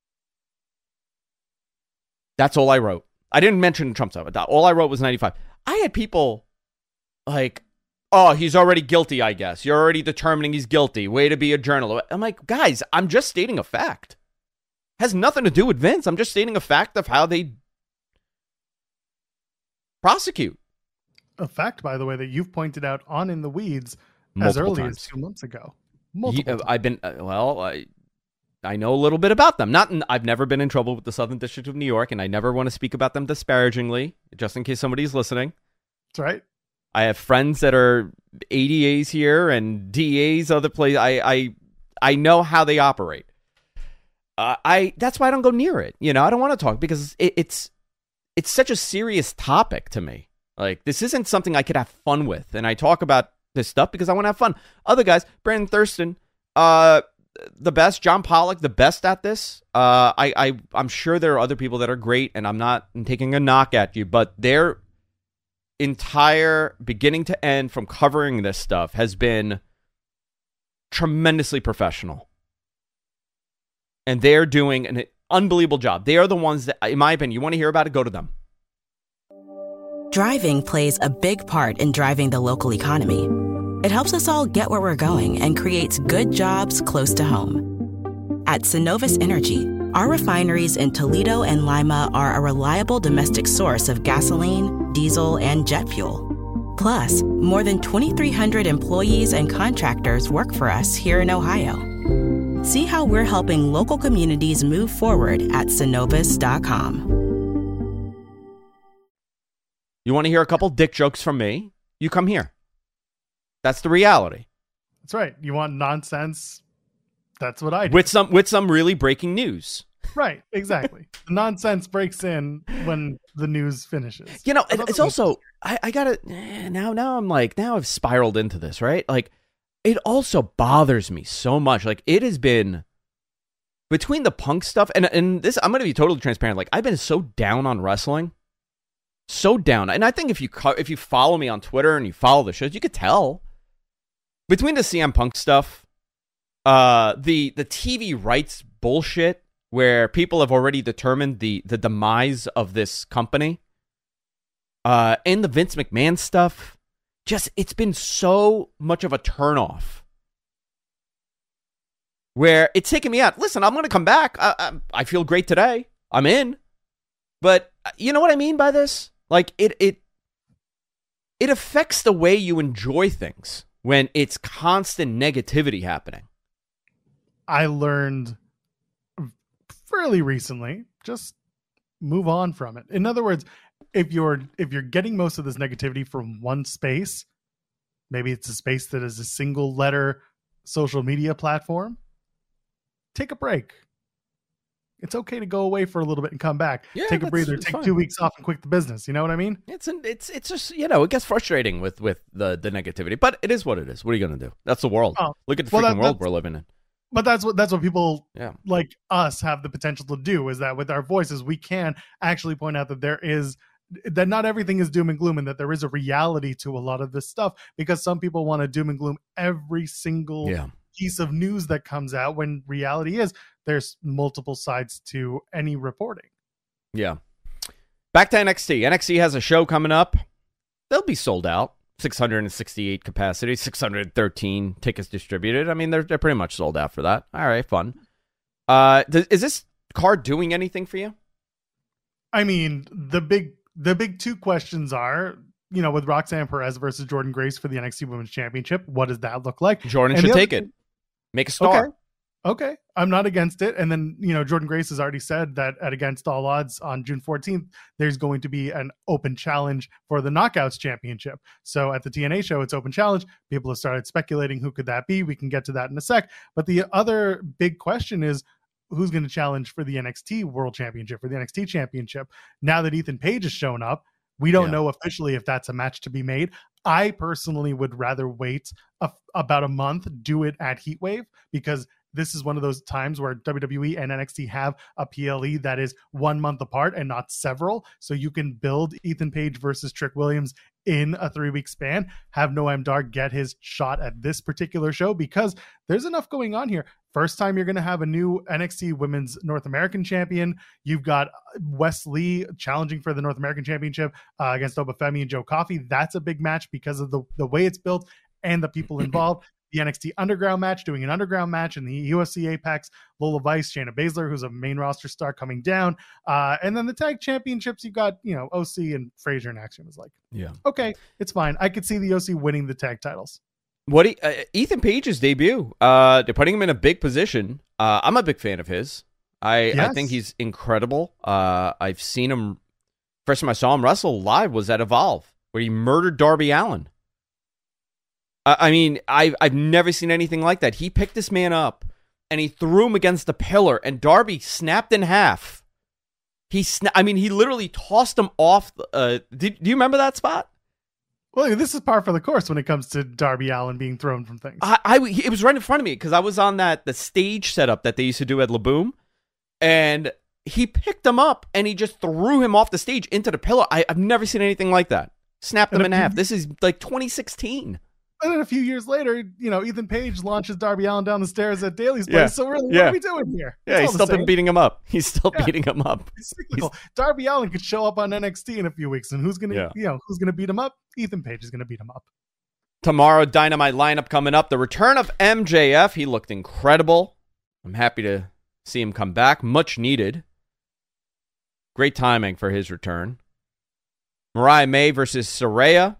That's all I wrote. I didn't mention Trump stuff. All I wrote was ninety-five. I had people like, oh, he's already guilty, I guess. You're already determining he's guilty. Way to be a journalist. I'm like, guys, I'm just stating a fact. Has nothing to do with Vince. I'm just stating a fact of how they prosecute. A fact, by the way, that you've pointed out on In the Weeds Multiple as early times. as two months ago. Multiple yeah, I've been, uh, well, I I know a little bit about them. Not, in, I've never been in trouble with the Southern District of New York, and I never want to speak about them disparagingly, just in case somebody's listening. That's right. I have friends that are A D As here and D As other places. I, I, I know how they operate. Uh, I that's why I don't go near it. You know, I don't want to talk, because it, it's it's such a serious topic to me. Like, this isn't something I could have fun with. And I talk about this stuff because I want to have fun. Other guys, Brandon Thurston, uh, the best. John Pollock, the best at this. Uh, I, I, I'm sure there are other people that are great, and I'm not taking a knock at you, but their entire beginning to end from covering this stuff has been tremendously professional. And they're doing an unbelievable job. They are the ones that, in my opinion, you want to hear about it, go to them. Driving plays a big part in driving the local economy. It helps us all get where we're going and creates good jobs close to home. At Synovus Energy, our refineries in Toledo and Lima are a reliable domestic source of gasoline, diesel, and jet fuel. Plus, more than twenty-three hundred employees and contractors work for us here in Ohio. See how we're helping local communities move forward at Synovus dot com. You want to hear a couple dick jokes from me? You come here. That's the reality. That's right. You want nonsense? That's what I do. With some with some really breaking news. Right, exactly. The nonsense breaks in when the news finishes. You know, it, it's also, I, I gotta, now, now I'm like, now I've spiraled into this, right? Like, it also bothers me so much. Like, it has been between the Punk stuff and and this, I'm going to be totally transparent. Like, I've been so down on wrestling, so down. And I think if you if you follow me on Twitter and you follow the shows, you could tell between the C M Punk stuff, uh, the the T V rights bullshit, where people have already determined the the demise of this company, uh, and the Vince McMahon stuff. Just, it's been so much of a turnoff. Where it's taken me out. Listen, I'm going to come back. I, I, I feel great today. I'm in. But you know what I mean by this? Like, it it it affects the way you enjoy things when it's constant negativity happening. I learned fairly recently, just move on from it. In other words, if you're if you're getting most of this negativity from one space, maybe it's a space that is a single letter social media platform, take a break. It's okay to go away for a little bit and come back. Yeah, take a breather, take fine. two weeks off and quit the business. You know what I mean? It's an, it's it's just, you know, it gets frustrating with, with the, the negativity, but it is what it is. What are you going to do? That's the world. Oh, Look at the well, freaking that, world we're living in. But that's what that's what people Yeah. like us have the potential to do, is that with our voices, we can actually point out that there is that not everything is doom and gloom, and that there is a reality to a lot of this stuff, because some people want to doom and gloom every single Yeah. piece of news that comes out, when reality is there's multiple sides to any reporting. Yeah. Back to N X T. N X T has a show coming up. They'll be sold out. six hundred sixty-eight capacity, six hundred thirteen tickets distributed. I mean, they're they're pretty much sold out for that. All right, fun. Uh, th- is this card doing anything for you? I mean, the big the big two questions are, you know, with Roxanne Perez versus Jordan Grace for the N X T Women's Championship, what does that look like? Jordan And should the take other- it. Make a star. Okay. Okay, I'm not against it. And then, you know, Jordan Grace has already said that at Against All Odds on June fourteenth, there's going to be an open challenge for the Knockouts Championship. So at the T N A show, it's open challenge. People have started speculating who could that be. We can get to that in a sec. But the other big question is, who's going to challenge for the N X T World Championship, for the N X T Championship? Now that Ethan Page has shown up, we don't Yeah. know officially if that's a match to be made. I personally would rather wait a, about a month, do it at Heatwave, because this is one of those times where W W E and N X T have a P L E that is one month apart and not several. So you can build Ethan Page versus Trick Williams in a three-week span, have Noam Dar get his shot at this particular show, because there's enough going on here. First time you're going to have a new N X T Women's North American Champion. You've got Wes Lee challenging for the North American Championship uh, against Obafemi and Joe Coffey. That's a big match because of the, the way it's built and the people involved. The N X T Underground match, doing an Underground match in the U F C Apex, Lola Vice, Shayna Baszler, who's a main roster star, coming down. Uh, and then the tag championships, you've got, you know, O C and Frazier in action. Is like, Yeah. okay, it's fine. I could see the O C winning the tag titles. What he, uh, Ethan Page's debut, uh, they're putting him in a big position. Uh, I'm a big fan of his. I, I Yes. think he's incredible. Uh, I've seen him. First time I saw him wrestle live was at Evolve, where he murdered Darby Allin. I, I mean, I've I've never seen anything like that. He picked this man up and he threw him against the pillar, and Darby snapped in half. He, sna- I mean, he literally tossed him off. Uh, did, do you remember that spot? Well, this is par for the course when it comes to Darby Allin being thrown from things. I, I it was right in front of me because I was on that the stage setup that they used to do at Laboom, and he picked him up and he just threw him off the stage into the pillar. I, I've never seen anything like that. Snapped him And in if you- half. This is like twenty sixteen. And then a few years later, you know, Ethan Page launches Darby Allin down the stairs at Daly's place. Yeah. So really, Yeah. what are we doing here? Yeah, It's he's all the still been same. beating him up. He's still Yeah. beating him up. It's cyclical. Darby Allin could show up on N X T in a few weeks, and who's gonna, Yeah. you know, who's gonna beat him up? Ethan Page is gonna beat him up. Tomorrow, Dynamite lineup coming up. The return of M J F. He looked incredible. I'm happy to see him come back. Much needed. Great timing for his return. Mariah May versus Saraya.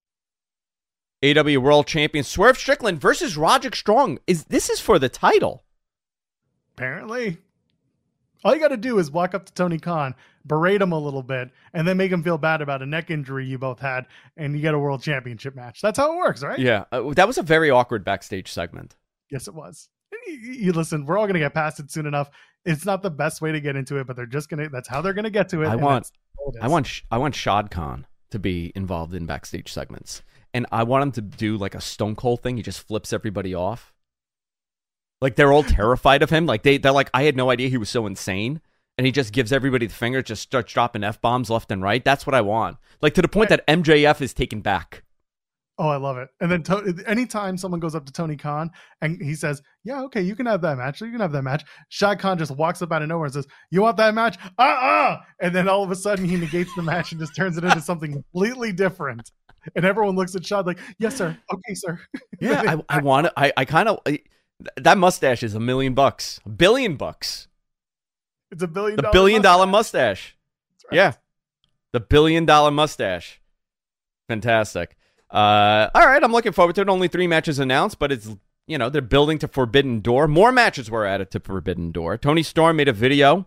A E W World Champion Swerve Strickland versus Roderick Strong. Is this is for the title? Apparently, all you got to do is walk up to Tony Khan, berate him a little bit, and then make him feel bad about a neck injury you both had, and you get a world championship match. That's how it works, right? Yeah, uh, that was a very awkward backstage segment. Yes, it was. You, you listen, we're all gonna get past it soon enough. It's not the best way to get into it, but they're just gonna. That's how they're gonna get to it. I and want, that's all it is. I want, Sh- I want Shad Khan to be involved in backstage segments, and I want him to do like a Stone Cold thing. He just flips everybody off. Like, they're all terrified of him. Like, they, they're like, I had no idea he was so insane. And he just gives everybody the finger, just starts dropping F-bombs left and right. That's what I want. Like, to the point that M J F is taken back. Oh, I love it. And then to- anytime someone goes up to Tony Khan and he says, yeah, okay, you can have that match. You can have that match. Shad Khan just walks up out of nowhere and says, you want that match? Uh-uh. And then all of a sudden he negates the match and just turns it into something completely different. And everyone looks at Shad like, yes, sir. Okay, sir. Yeah, I, I want to, I, I kind of, that mustache is a million bucks. A billion bucks. It's a billion the dollar billion mustache. dollar mustache. Right. Yeah. The billion dollar mustache. Fantastic. Uh, all right, I'm looking forward to it. Only three matches announced, but it's, you know, they're building to Forbidden Door. More matches were added to Forbidden Door. Toni Storm made a video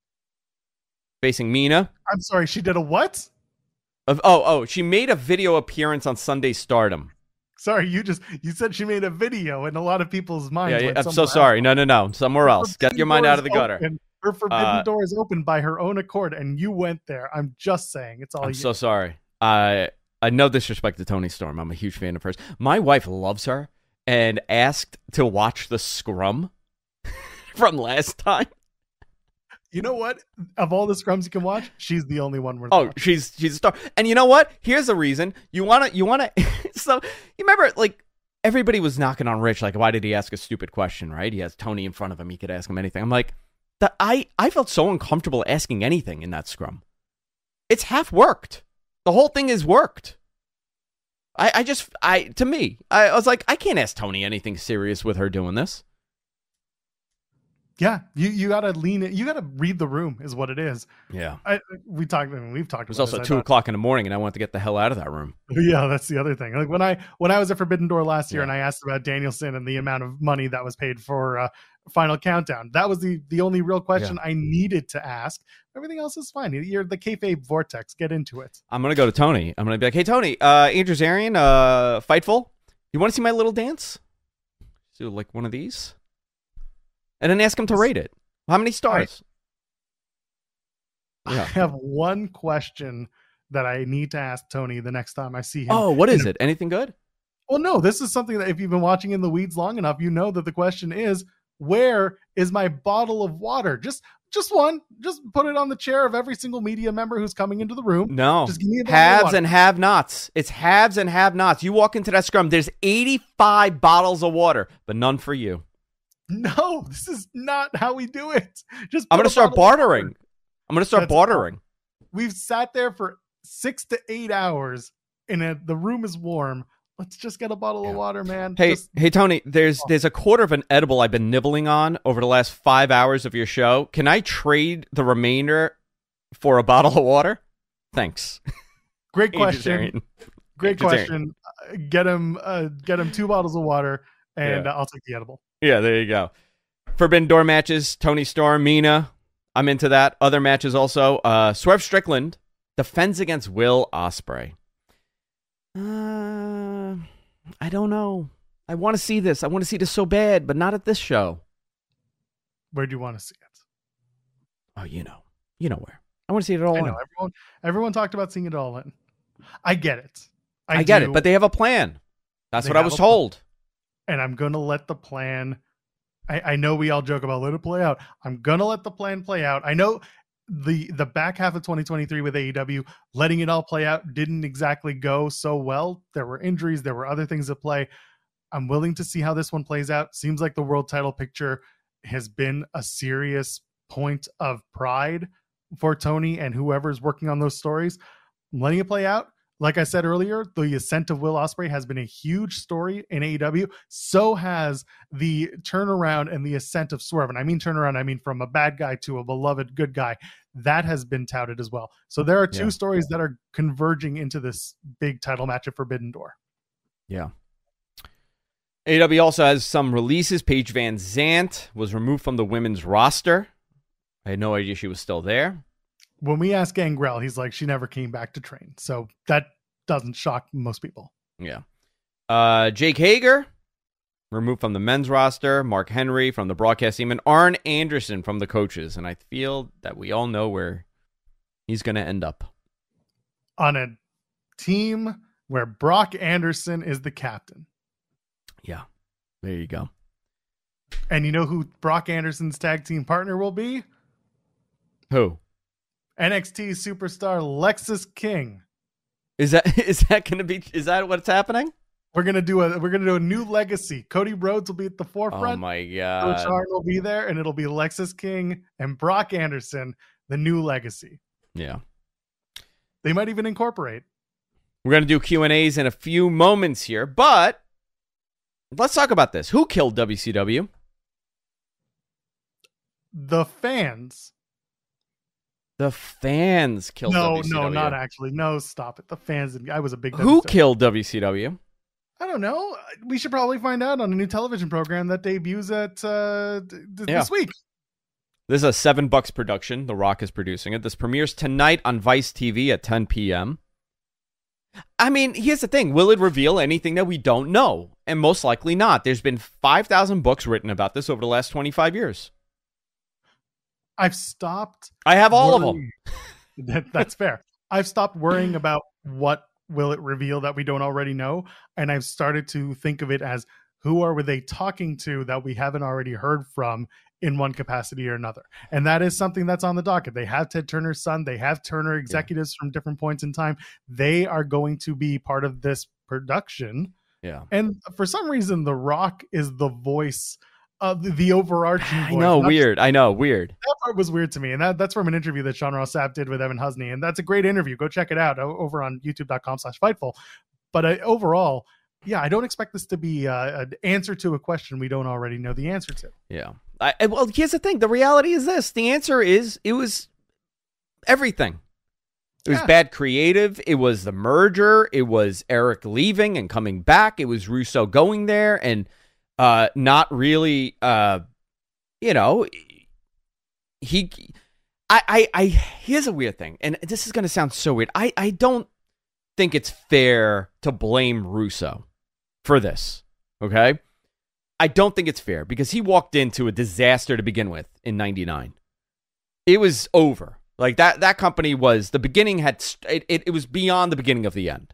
facing Mina. I'm sorry, she did a what? Of, oh, oh, she made a video appearance on Sunday Stardom. Sorry, you just, you said she made a video in a lot of people's minds. Yeah, yeah I'm so sorry. Else. No, no, no. Somewhere else. Get your mind out of the gutter. Open. Her Forbidden Uh, Door is open by her own accord, and you went there. I'm just saying. It's all I'm you. so sorry. I I no disrespect to Toni Storm. I'm a huge fan of hers. My wife loves her and asked to watch the scrum from last time. You know what? Of all the scrums you can watch, she's the only one worth Oh, watching. she's she's a star. And you know what? Here's the reason. You wanna you wanna so you remember like everybody was knocking on Rich, like, why did he ask a stupid question, right? He has Tony in front of him, he could ask him anything. I'm like, that I, I felt so uncomfortable asking anything in that scrum. It's half worked. The whole thing is worked. I, I just, I to me, I, I was like, I can't ask Tony anything serious with her doing this. Yeah, you you gotta lean in. You gotta read the room, is what it is. Yeah. I we talked. I mean, we've talked. It was about also this, two o'clock in the morning, and I wanted to get the hell out of that room. Yeah, that's the other thing. Like when I when I was at Forbidden Door last year, Yeah. and I asked about Danielson and the amount of money that was paid for uh, Final Countdown. That was the the only real question I needed to ask. Everything else is fine. You're the kayfabe vortex. Get into it. I'm gonna go to Tony. I'm gonna be like, hey Tony, uh, Andrew Zarian, uh, Fightful. You want to see my little dance? Do like one of these, and then ask him to rate it. How many stars? I, Yeah. I have one question that I need to ask Tony the next time I see him. Oh, what is In a- it? Anything good? Well, no, this is something that if you've been watching In the Weeds long enough, you know that the question is, where is my bottle of water? Just just one. Just put it on the chair of every single media member who's coming into the room. No. Just give me a bottle of Haves water. and have-nots. It's haves and have-nots. You walk into that scrum, there's eighty-five bottles of water, but none for you. No, this is not how we do it. Just I'm put going to a start bottle of water. bartering. I'm going to start That's bartering. We've sat there for six to eight hours and a, the room is warm. Let's just get a bottle Yeah. of water, man. Hey, Just- hey, Tony, there's there's a quarter of an edible I've been nibbling on over the last five hours of your show. Can I trade the remainder for a bottle of water? Thanks. great Andrew question. Zarian. Great Andrew Zarian. question. Uh, Get him, uh, get him two bottles of water, and Yeah. uh, I'll take the edible. Yeah, there you go. Forbidden Door matches, Tony Storm, Mina. I'm into that. Other matches also. Uh, Swerve Strickland defends against Will Ospreay. Uh, I don't know. I want to see this. I want to see this so bad, but not at this show. Where do you want to see it? Oh, you know. You know where. I want to see it all I in. know everyone. Everyone talked about seeing it all in. I get it. I, get do, it, but they have a plan. That's They what I have was a plan. told. and I'm gonna let the plan. I, I know we all joke about let it play out. I'm gonna let the plan play out. I know the the back half of twenty twenty-three with A E W, letting it all play out didn't exactly go so well. There were injuries, there were other things at play. I'm willing to see how this one plays out. Seems like the world title picture has been a serious point of pride for Tony and whoever's working on those stories. I'm letting it play out. Like I said earlier, the ascent of Will Ospreay has been a huge story in A E W. So has the turnaround and the ascent of Swerve. And I mean turnaround, I mean from a bad guy to a beloved good guy. That has been touted as well. So there are two Yeah. stories that are converging into this big title match at Forbidden Door. Yeah. A E W also has some releases. Paige Van Zant was removed from the women's roster. I had no idea she was still there. When we asked Gangrel, he's like, she never came back to train. So that doesn't shock most people. Yeah. Uh, Jake Hager, removed from the men's roster. Mark Henry from the broadcast team. And Arn Anderson from the coaches. And I feel that we all know where he's going to end up. On a team where Brock Anderson is the captain. Yeah. There you go. And you know who Brock Anderson's tag team partner will be? Who? N X T superstar Lexis King. Is that is that going to be? Is that what's happening? We're gonna do a we're gonna do a new legacy. Cody Rhodes will be at the forefront. Oh my god! Coach Hart will be there, and it'll be Lexis King and Brock Anderson, the new legacy. Yeah, they might even incorporate. We're gonna do Q and A's in a few moments here, but let's talk about this. Who killed W C W? The fans. The fans killed no, W C W. No, not actually. No, stop it. The fans. I was a big. Who W C W. killed W C W? I don't know. We should probably find out on a new television program that debuts at uh, d- d- yeah. this week. This is a Seven Bucks production. The Rock is producing it. This premieres tonight on Vice T V at ten p.m. I mean, here's the thing. Will it reveal anything that we don't know? And most likely not. There's been five thousand books written about this over the last twenty-five years. I've stopped. I have all worrying. of them. that, that's fair. I've stopped worrying about what will it reveal that we don't already know. And I've started to think of it as who are they talking to that we haven't already heard from in one capacity or another. And that is something that's on the docket. They have Ted Turner's son. They have Turner executives yeah. from different points in time. They are going to be part of this production. Yeah. And for some reason, The Rock is the voice of the, the overarching voice. I know, weird. I know, weird. That part was weird to me. And that, that's from an interview that Sean Ross Sapp did with Evan Husney. And that's a great interview. Go check it out over on youtube.com slash Fightful. But uh, overall, yeah, I don't expect this to be uh, an answer to a question we don't already know the answer to. Yeah. I, well, here's the thing. The reality is this. The answer is it was everything. It was yeah. bad creative. It was the merger. It was Eric leaving and coming back. It was Russo going there and uh, not really, uh, you know, he, I, I, I, here's a weird thing. And this is going to sound so weird. I, I don't think it's fair to blame Russo for this. Okay. I don't think it's fair because he walked into a disaster to begin with in ninety-nine. It was over. Like that, that company was, the beginning had, it, it, it was beyond the beginning of the end.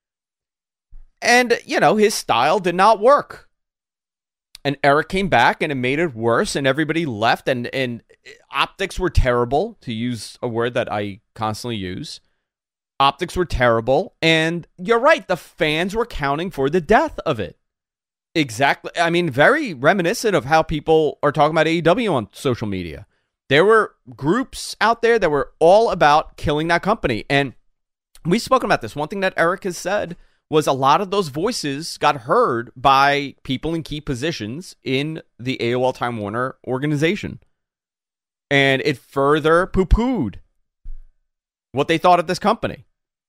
And, you know, his style did not work. And Eric came back and it made it worse and everybody left and, and optics were terrible, to use a word that I constantly use. Optics were terrible. And you're right, the fans were counting for the death of it. Exactly. I mean, very reminiscent of how people are talking about A E W on social media. There were groups out there that were all about killing that company. And we've spoken about this. One thing that Eric has said was a lot of those voices got heard by people in key positions in the A O L Time Warner organization. And it further poo-pooed what they thought of this company.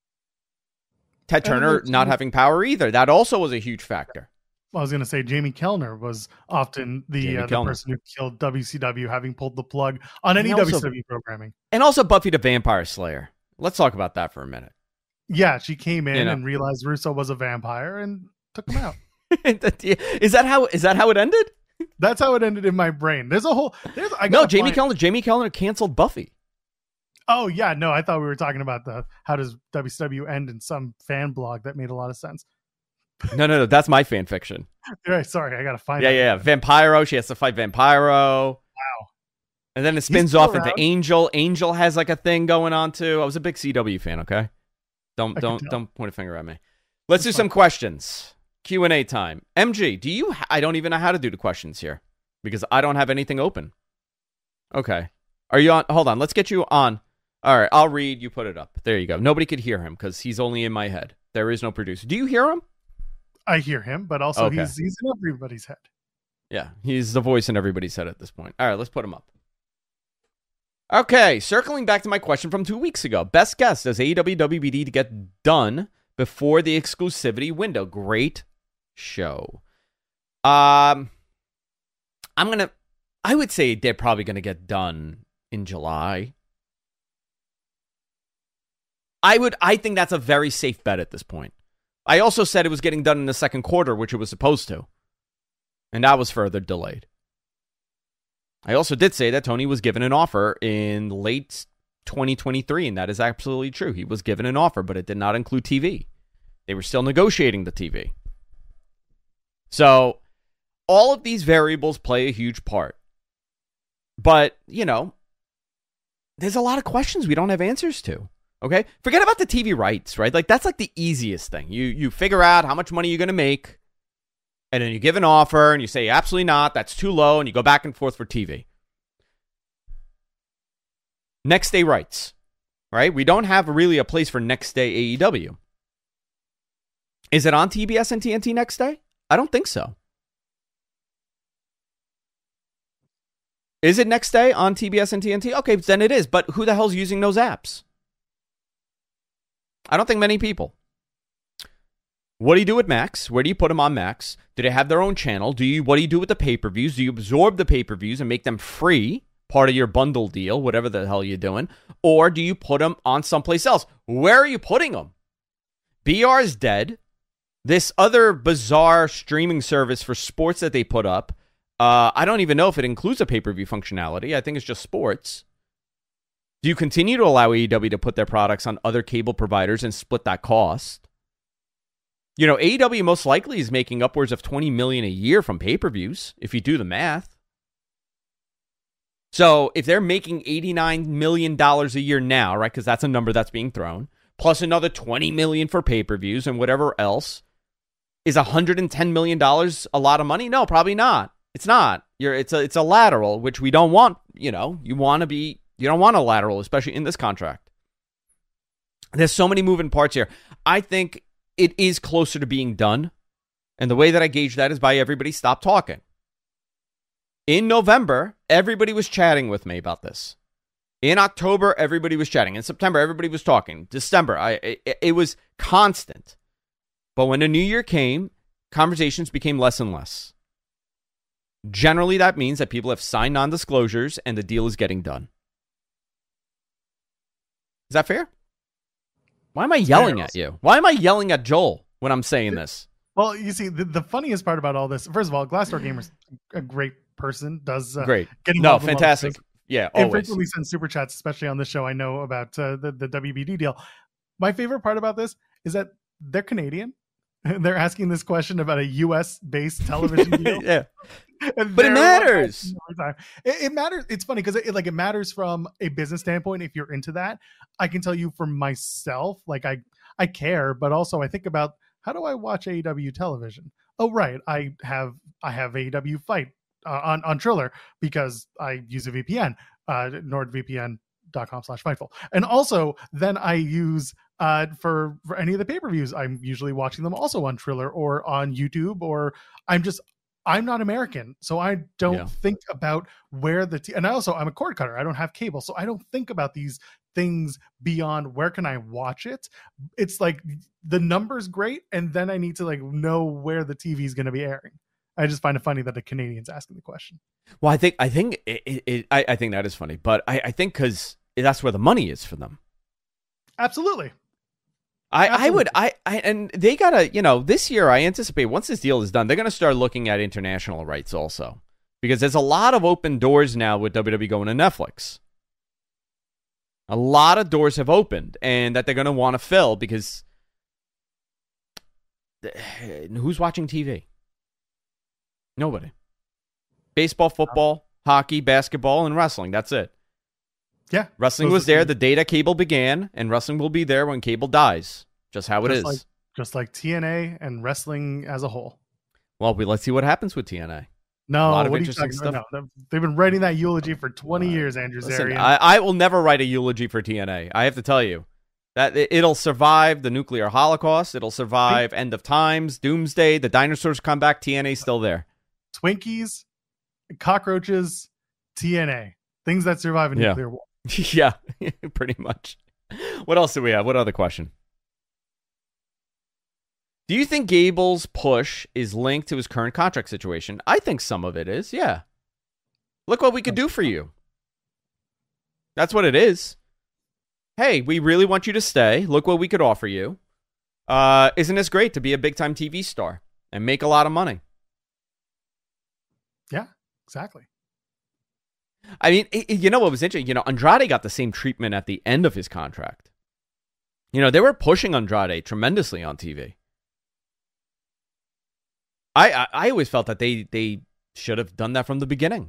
Ted Turner not having power either. That also was a huge factor. I was going to say Jamie Kellner was often the, uh, the person who killed W C W, having pulled the plug on any also, W C W programming. And also Buffy the Vampire Slayer. Let's talk about that for a minute. Yeah, she came in you know. and realized Russo was a vampire and took him out. Is that how is that how it ended? That's how it ended in my brain. There's a whole there's I No, Jamie Kellner Jamie Kellner canceled Buffy. Oh yeah, no, I thought we were talking about the how does W C W end in some fan blog that made a lot of sense. No, no, no. That's my fan fiction. Right, sorry, I gotta find. Yeah, yeah, yeah. Vampiro. She has to fight Vampiro. Wow. And then it spins off around. into Angel. Angel has like a thing going on too. I was a big C W fan. Okay, don't I don't don't point a finger at me. Let's That's do fun. some questions. Q and A time. M G, do you? Ha- I don't even know how to do the questions here because I don't have anything open. Okay, are you on? Hold on. Let's get you on. All right, I'll read. You put it up. There you go. Nobody could hear him because he's only in my head. There is no producer. Do you hear him? I hear him, but also okay. he's he's in everybody's head. Yeah, he's the voice in everybody's head at this point. All right, let's put him up. Okay, circling back to my question from two weeks ago. Best guess, does A E W W B D to get done before the exclusivity window? Great show. Um, I'm going to, I would say they're probably going to get done in July. I would, I think that's a very safe bet at this point. I also said it was getting done in the second quarter, which it was supposed to. And that was further delayed. I also did say that Tony was given an offer in late twenty twenty-three, and that is absolutely true. He was given an offer, but it did not include T V. They were still negotiating the T V. So all of these variables play a huge part. But, you know, there's a lot of questions we don't have answers to. Okay? Forget about the T V rights, right? Like, that's like the easiest thing. You you figure out how much money you're going to make, and then you give an offer, and you say, absolutely not, that's too low, and you go back and forth for T V. Next day rights, right? We don't have really a place for next day A E W. Is it on T B S and T N T next day? I don't think so. Is it next day on T B S and T N T? Okay, then it is. But who the hell's using those apps? I don't think many people. What do you do with Max? Where do you put them on Max? Do they have their own channel? Do you? What do you do with the pay-per-views? Do you absorb the pay-per-views and make them free, part of your bundle deal, whatever the hell you're doing? Or do you put them on someplace else? Where are you putting them? B R is dead. This other bizarre streaming service for sports that they put up, uh, I don't even know if it includes a pay-per-view functionality. I think it's just sports. Do you continue to allow A E W to put their products on other cable providers and split that cost? You know, A E W most likely is making upwards of twenty million dollars a year from pay-per-views, if you do the math. So if they're making eighty-nine million dollars a year now, right, because that's a number that's being thrown, plus another twenty million dollars for pay-per-views and whatever else, is one hundred ten million dollars a lot of money? No, probably not. It's not. You're, it's a it's a lateral, which we don't want. You know, you want to be, you don't want a lateral, especially in this contract. There's so many moving parts here. I think it is closer to being done. And the way that I gauge that is by everybody stop talking. In November, everybody was chatting with me about this. In October, everybody was chatting. In September, everybody was talking. December, I it, it was constant. But when the new year came, conversations became less and less. Generally, that means that people have signed non-disclosures and the deal is getting done. Is that fair? Why am I yelling at you? Why am I yelling at Joel when I'm saying this? Well, you see, the, the funniest part about all this, first of all, Glassdoor Gamer's a great person. Does uh, great, getting no, fantastic. Yeah, always. And frequently sends super chats, especially on this show. I know about uh, the the W B D deal. My favorite part about this is that they're Canadian. They're asking this question about a U S based television deal. Yeah, but it matters. It, it matters. It's funny because it, it like it matters from a business standpoint. If you're into that, I can tell you for myself, like I I care, but also I think about how do I watch A E W television? Oh, right, I have I have A E W Fight uh, on on Triller because I use a V P N, uh, NordVPN dot com slash Fightful, and also then I use uh for, for any of the pay-per-views I'm usually watching them also on Triller or on YouTube, or I'm just I'm not American, so I don't yeah. think about where the t- and I also I'm a cord cutter. I don't have cable, so I don't think about these things beyond where can I watch it. It's like the number's great, and then I need to like know where the T V is going to be airing. I just find it funny that the Canadians asking the question. Well, I think I think it, it, it I, I think that is funny, but I, I think because that's where the money is for them. Absolutely. I, I would I, I and they gotta, you know, this year I anticipate once this deal is done, they're gonna start looking at international rights also, because there's a lot of open doors now with W W E going to Netflix. A lot of doors have opened, and that they're gonna want to fill because who's watching T V? Nobody. Baseball, football, hockey, basketball, and wrestling. That's it. Yeah. Wrestling was there the day that cable began, and wrestling will be there when cable dies. Just how it just is. Like, just like T N A and wrestling as a whole. Well, we, let's see what happens with T N A. No, a lot of what interesting stuff. No, they've been writing that eulogy for twenty uh, years, Andrew listen, Zarian. I, I will never write a eulogy for T N A. I have to tell you. that it, It'll survive the nuclear holocaust. It'll survive End of Times, Doomsday. The dinosaurs come back. T N A's still there. Twinkies, cockroaches, T N A. Things that survive a yeah. nuclear war. Yeah, pretty much. What else do we have? What other question? Do you think Gable's push is linked to his current contract situation? I think some of it is, yeah. Look what we could do for you. That's what it is. Hey, we really want you to stay. Look what we could offer you. Uh, isn't this great to be a big-time T V star and make a lot of money? Yeah, exactly. I mean, it, it, you know what was interesting? You know, Andrade got the same treatment at the end of his contract. You know, they were pushing Andrade tremendously on T V. I, I I always felt that they they should have done that from the beginning.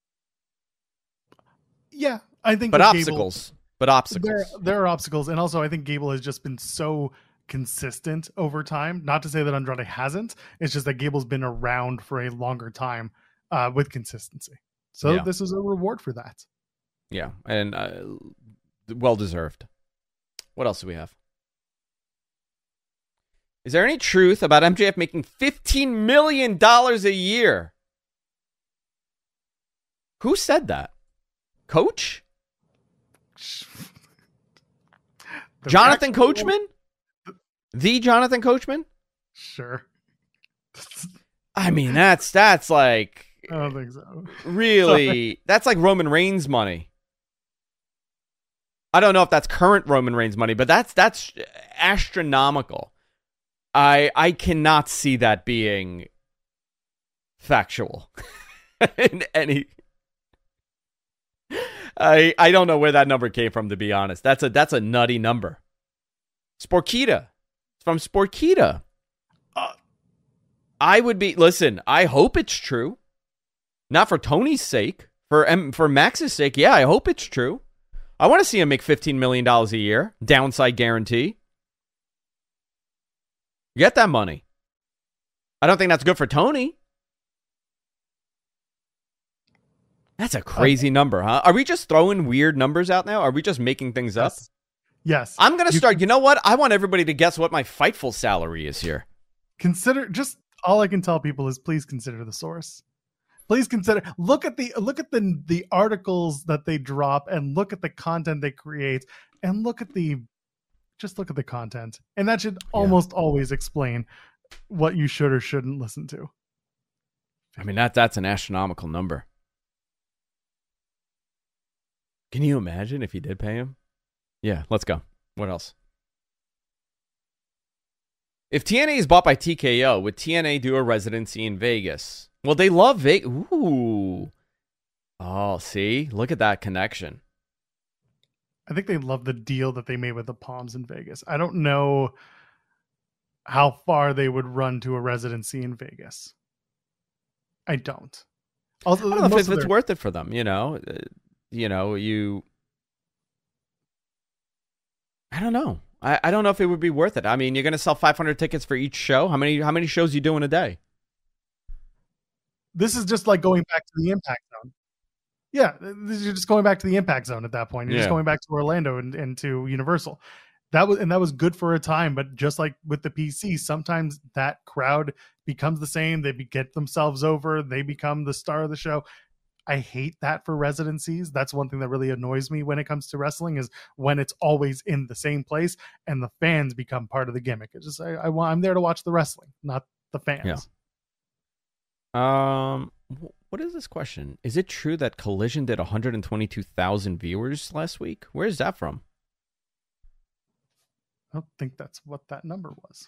Yeah, I think. But with obstacles. Gable, but obstacles. There, there are obstacles, and also I think Gable has just been so consistent over time. Not to say that Andrade hasn't. It's just that Gable's been around for a longer time uh, with consistency. So Yeah. this is a reward for that. Yeah, and uh, well deserved. What else do we have? Is there any truth about M J F making fifteen million dollars a year? Who said that? Coach? The Jonathan actual- Coachman? The Jonathan Coachman? Sure. I mean, that's that's like I don't think so. really that's like Roman Reigns money. I don't know if that's current Roman Reigns money, but that's that's astronomical. I I cannot see that being factual in any. I I don't know where that number came from, to be honest. That's a that's a nutty number. Sporkita. It's from Sporkita. Uh, I would be listen. I hope it's true. Not for Tony's sake, for M, for Max's sake. Yeah, I hope it's true. I want to see him make fifteen million dollars a year, downside guarantee. Get that money. I don't think that's good for Tony. That's a crazy okay. number, huh? Are we just throwing weird numbers out now? Are we just making things yes. up? Yes. I'm going to you start. You know what? I want everybody to guess what my Fightful salary is here. Consider, just all I can tell people is please consider the source. Please consider, look at the look at the the articles that they drop and look at the content they create and look at the just look at the content. And that should yeah. almost always explain what you should or shouldn't listen to. I mean, that that's an astronomical number. Can you imagine if you did pay him? Yeah, let's go. What else? If T N A is bought by T K O, would T N A do a residency in Vegas? Well, they love Vegas. Ooh. Oh, see? Look at that connection. I think they love the deal that they made with the Palms in Vegas. I don't know how far they would run to a residency in Vegas. I don't. Also, I don't know if it's their... worth it for them, you know? Uh, you know, you... I don't know. I, I don't know if it would be worth it. I mean, you're going to sell five hundred tickets for each show? How many How many shows you do in a day? This is just like going back to the Impact Zone. Yeah, you're just going back to the Impact Zone at that point. You're yeah. just going back to Orlando and, and to Universal. That was and that was good for a time, but just like with the P C, sometimes that crowd becomes the same. They get themselves over. They become the star of the show. I hate that for residencies. That's one thing that really annoys me when it comes to wrestling is when it's always in the same place and the fans become part of the gimmick. It's just I, I want I'm there to watch the wrestling, not the fans. Yeah. Um, what is this question? Is it true that Collision did one hundred twenty-two thousand viewers last week? Where is that from? I don't think that's what that number was.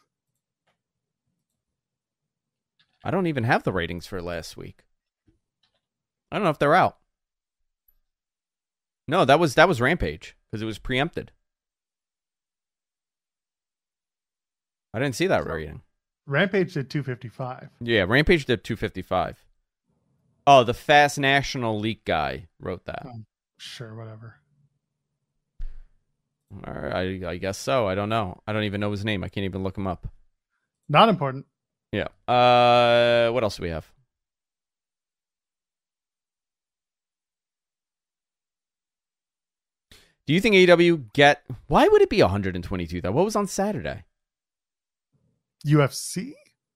I don't even have the ratings for last week. I don't know if they're out. No, that was that was Rampage because it was preempted. I didn't see that so, rating. Rampage did two fifty-five. Yeah, Rampage did two fifty-five. Oh, the Fast National Leak guy wrote that. Oh, sure, whatever. All right, I, I guess so. I don't know. I don't even know his name. I can't even look him up. Not important. Yeah. Uh, what else do we have? Do you think A E W get... Why would it be one hundred twenty-two, though? What was on Saturday? U F C?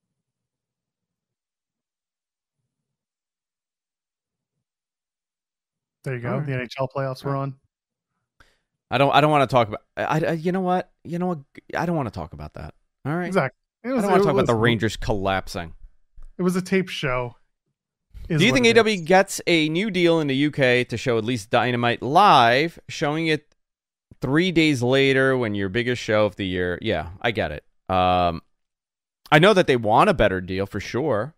There you go. Right. The N H L playoffs were on. I don't I don't want to talk about... I, I, you know what? You know what? I don't want to talk about that. All right? Exactly. Was, I don't want to talk was, about the Rangers collapsing. It was a tape show. Do you think A E W gets a new deal in the U K to show at least Dynamite live, showing it three days later when your biggest show of the year? Yeah, I get it. Um, I know that they want a better deal for sure.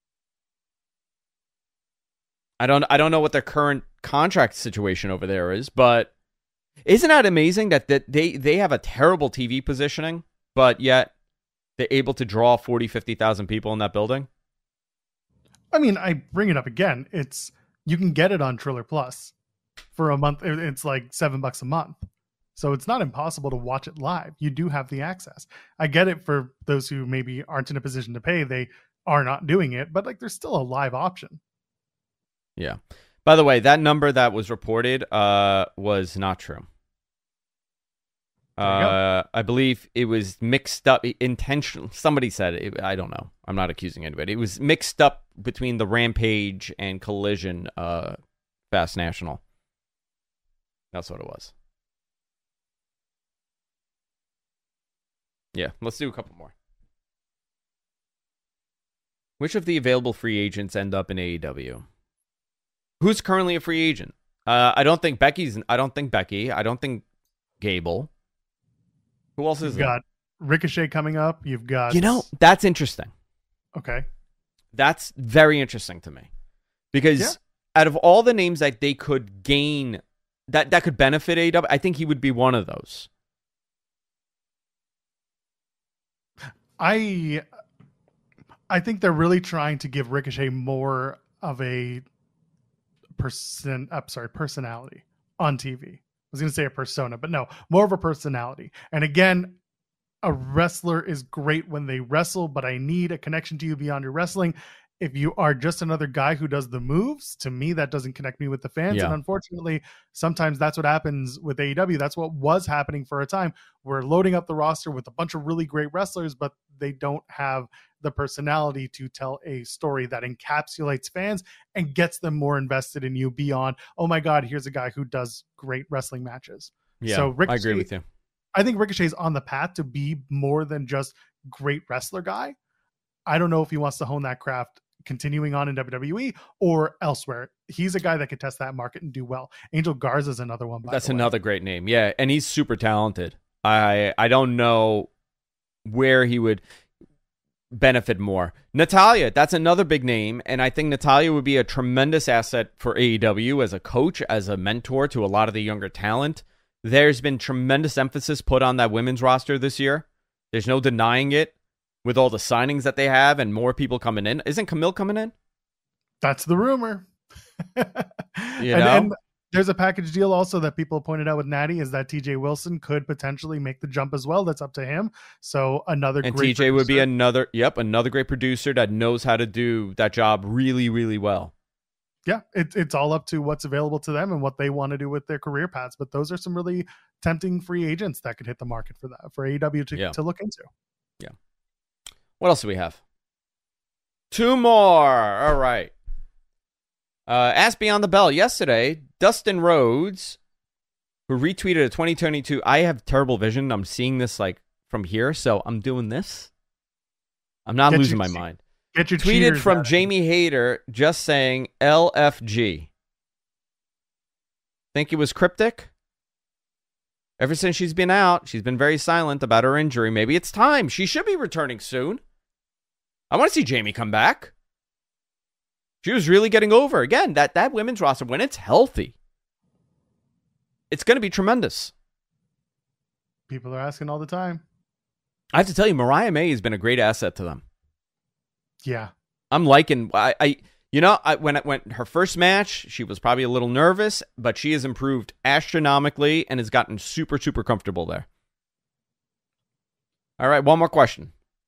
I don't. I don't know what their current contract situation over there is, but isn't that amazing that that they they have a terrible T V positioning, but yet they're able to draw forty, fifty thousand people in that building? I mean, I bring it up again. It's you can get it on Triller Plus for a month. It's like seven bucks a month. So it's not impossible to watch it live. You do have the access. I get it for those who maybe aren't in a position to pay. They are not doing it, but like there's still a live option. Yeah. By the way, that number that was reported uh, was not true. Uh, I believe it was mixed up intentionally. Somebody said it. I don't know. I'm not accusing anybody. It was mixed up between the Rampage and Collision uh, Fast National. That's what it was. Yeah, let's do a couple more. Which of the available free agents end up in A E W? Who's currently a free agent? Uh, I don't think Becky's. I don't think Becky. I don't think Gable. Who else is You've got Ricochet coming up. You've got... You know, that's interesting. Okay. That's very interesting to me. Because Yeah. out of all the names that they could gain, that, that could benefit A E W, I think he would be one of those. I I think they're really trying to give Ricochet more of a person. I'm sorry, personality on T V. I was going to say a persona, but no, more of a personality. And again, a wrestler is great when they wrestle, but I need a connection to you beyond your wrestling. If you are just another guy who does the moves, to me, that doesn't connect me with the fans. Yeah. And unfortunately, sometimes that's what happens with A E W. That's what was happening for a time. We're loading up the roster with a bunch of really great wrestlers, but they don't have the personality to tell a story that encapsulates fans and gets them more invested in you beyond, oh my God, here's a guy who does great wrestling matches. Yeah, so Ricochet, I agree with you. I think Ricochet's on the path to be more than just great wrestler guy. I don't know if he wants to hone that craft continuing on in W W E or elsewhere. He's a guy that could test that market and do well. Angel Garza is another one. By That's the way. another great name. Yeah, and he's super talented. I I don't know where he would benefit more. Natalya, that's another big name, and I think Natalya would be a tremendous asset for A E W as a coach, as a mentor to a lot of the younger talent. There's been tremendous emphasis put on that women's roster this year. There's no denying it with all the signings that they have and more people coming in. Isn't Camille coming in? That's the rumor. You and, know? and there's a package deal also that people pointed out with Natty is that T J Wilson could potentially make the jump as well. That's up to him. So another And great T J would be producer. another, yep, another great producer that knows how to do that job really, really well. Yeah, it, it's all up to what's available to them and what they want to do with their career paths. But those are some really tempting free agents that could hit the market for that, for A E W to, Yeah. to look into. Yeah. What else do we have? Two more. All right. Uh, Ask Beyond the Bell. Yesterday, Dustin Rhodes, who retweeted a twenty twenty-two. I have terrible vision. I'm seeing this like from here, so I'm doing this. I'm not Get losing your- my mind. Get your Tweeted cheaters from out. Jamie Hayter just saying L F G. Think it was cryptic? Ever since she's been out, she's been very silent about her injury. Maybe it's time. She should be returning soon. I want to see Jamie come back. She was really getting over. Again, that, that women's roster, when it's healthy, it's going to be tremendous. People are asking all the time. I have to tell you, Mariah May has been a great asset to them. Yeah. I'm liking, I, I you know, I, when it went her first match, she was probably a little nervous, but she has improved astronomically and has gotten super, super comfortable there. All right, one more question.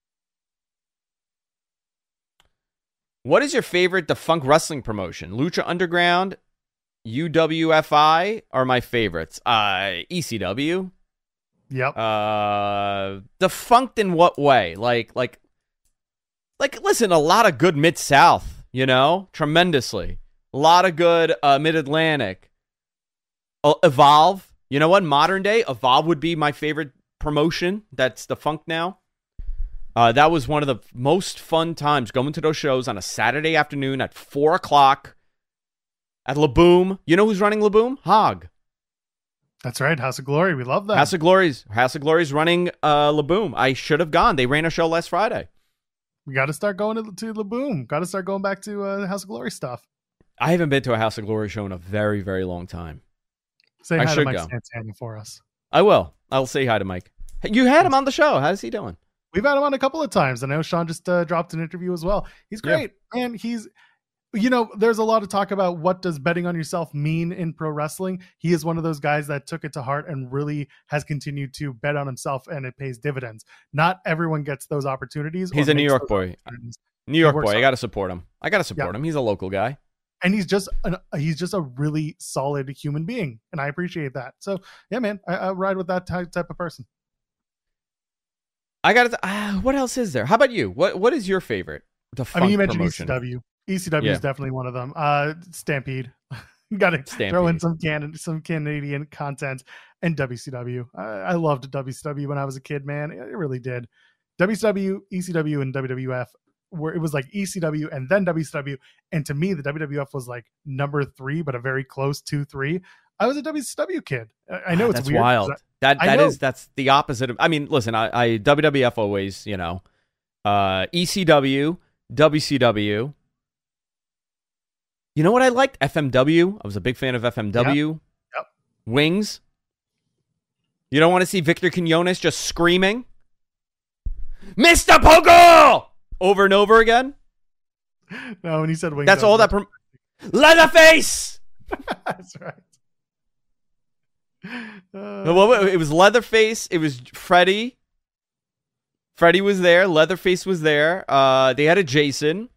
What is your favorite defunct wrestling promotion? Lucha Underground, U W F I are my favorites. Uh, E C W. Yep. Uh, defunct in what way? Like, like, like. Listen, a lot of good Mid South. You know, tremendously. A lot of good uh, Mid Atlantic. Uh, Evolve. You know what? Modern day Evolve would be my favorite promotion. That's defunct now. Uh, that was one of the most fun times going to those shows on a Saturday afternoon at four o'clock at La Boom. You know who's running La Boom? Hog. That's right. House of Glory. We love that. House of Glory's House of Glory's running uh, La Boom. I should have gone. They ran a show last Friday. We got to start going to, to La Boom. Got to start going back to uh, House of Glory stuff. I haven't been to a House of Glory show in a very, very long time. Say I hi to should Mike go. Santana for us. I will. I'll say hi to Mike. You had him on the show. How's he doing? We've had him on a couple of times. I know Sean just uh, dropped an interview as well. He's Yeah. great. And he's you know, there's a lot of talk about what does betting on yourself mean in pro wrestling. He is one of those guys that took it to heart and really has continued to bet on himself, and it pays dividends. Not everyone gets those opportunities. He's a New York boy. New York boy. I got to support him. I got to support yeah. him. He's a local guy. And he's just an, he's just a really solid human being, and I appreciate that. So yeah, man, I, I ride with that type, type of person. I got to. Uh, what else is there? How about you? What What is your favorite? The I mean, you mentioned promotion? E C W. E C W yeah. is definitely one of them. Uh, Stampede. You got to throw in some can some Canadian content, and W C W. I, I loved W C W when I was a kid, man. It really did. W C W, E C W, and W W F. Where it was like E C W and then W C W, and to me the W W F was like number three, but a very close two three. I was a W C W kid. I know it's that's weird. wild. I, that I that know. is that's the opposite of. I mean, listen, I, I W W F always, you know, uh, E C W, W C W. You know what I liked? F M W. I was a big fan of F M W. Yep. Yep. Wings. You don't want to see Victor Quinones just screaming, Mister Pogo! Over and over again? No, when he said wings. That's all that... Prom- Leatherface! That's right. Uh, No, well, it was Leatherface. It was Freddie. Freddie was there. Leatherface was there. Uh, they had a Jason.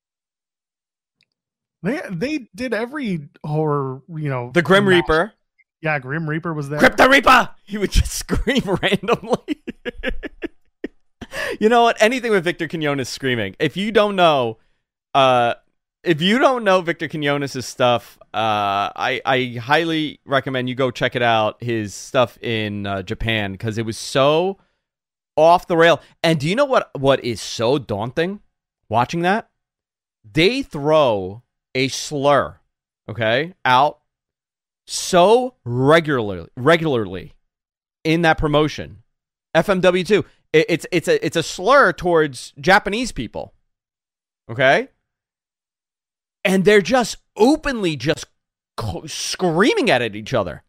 They they did every horror, you know. The Grim match. Reaper. Yeah, Grim Reaper was there. Crypto Reaper! He would just scream randomly. You know what? Anything with Victor Quinones screaming. If you don't know, uh, if you don't know Victor Quinones' stuff, uh, I, I highly recommend you go check it out. His stuff in uh, Japan, because it was so off the rail. And do you know what? What is so daunting? Watching that, they throw a slur, okay, out so regularly, regularly in that promotion. F M W two. It's it's a it's a slur towards Japanese people, okay, and they're just openly just co- screaming at it each other.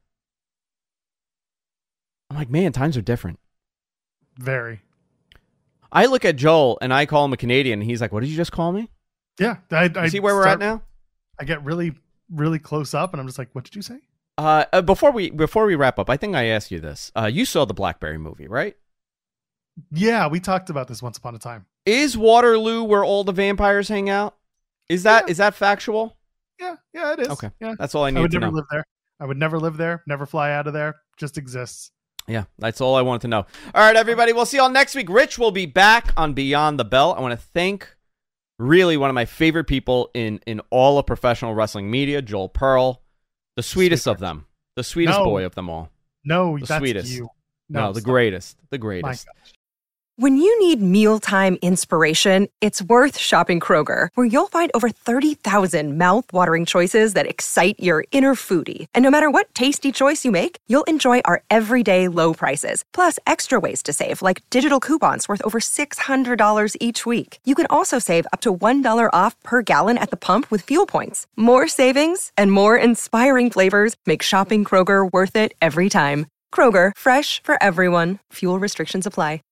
I'm like, man, times are different. Very. I look at Joel and I call him a Canadian, and he's like, "What did you just call me?" Yeah, I, I see where we're start, at now. I get really really close up, and I'm just like, "What did you say?" Uh, uh, before we before we wrap up, I think I asked you this. Uh, you saw the Blackberry movie, right? Yeah, we talked about this once upon a time. Is Waterloo where all the vampires hang out? Is that Yeah. is that factual? Yeah, yeah, it is. Okay, yeah, that's all I need I would to never know. live there. I would never live there. Never fly out of there. Just exists. Yeah, that's all I wanted to know. All right, everybody, we'll see you all next week. Rich will be back on Beyond the Bell. I want to thank really one of my favorite people in in all of professional wrestling media, Joel Pearl, the sweetest Sweetheart. of them, the sweetest No. boy of them all. No, The that's sweetest. you. No, the stop. greatest, the My greatest. gosh. When you need mealtime inspiration, it's worth shopping Kroger, where you'll find over thirty thousand mouth-watering choices that excite your inner foodie. And no matter what tasty choice you make, you'll enjoy our everyday low prices, plus extra ways to save, like digital coupons worth over six hundred dollars each week. You can also save up to one dollar off per gallon at the pump with fuel points. More savings and more inspiring flavors make shopping Kroger worth it every time. Kroger, fresh for everyone. Fuel restrictions apply.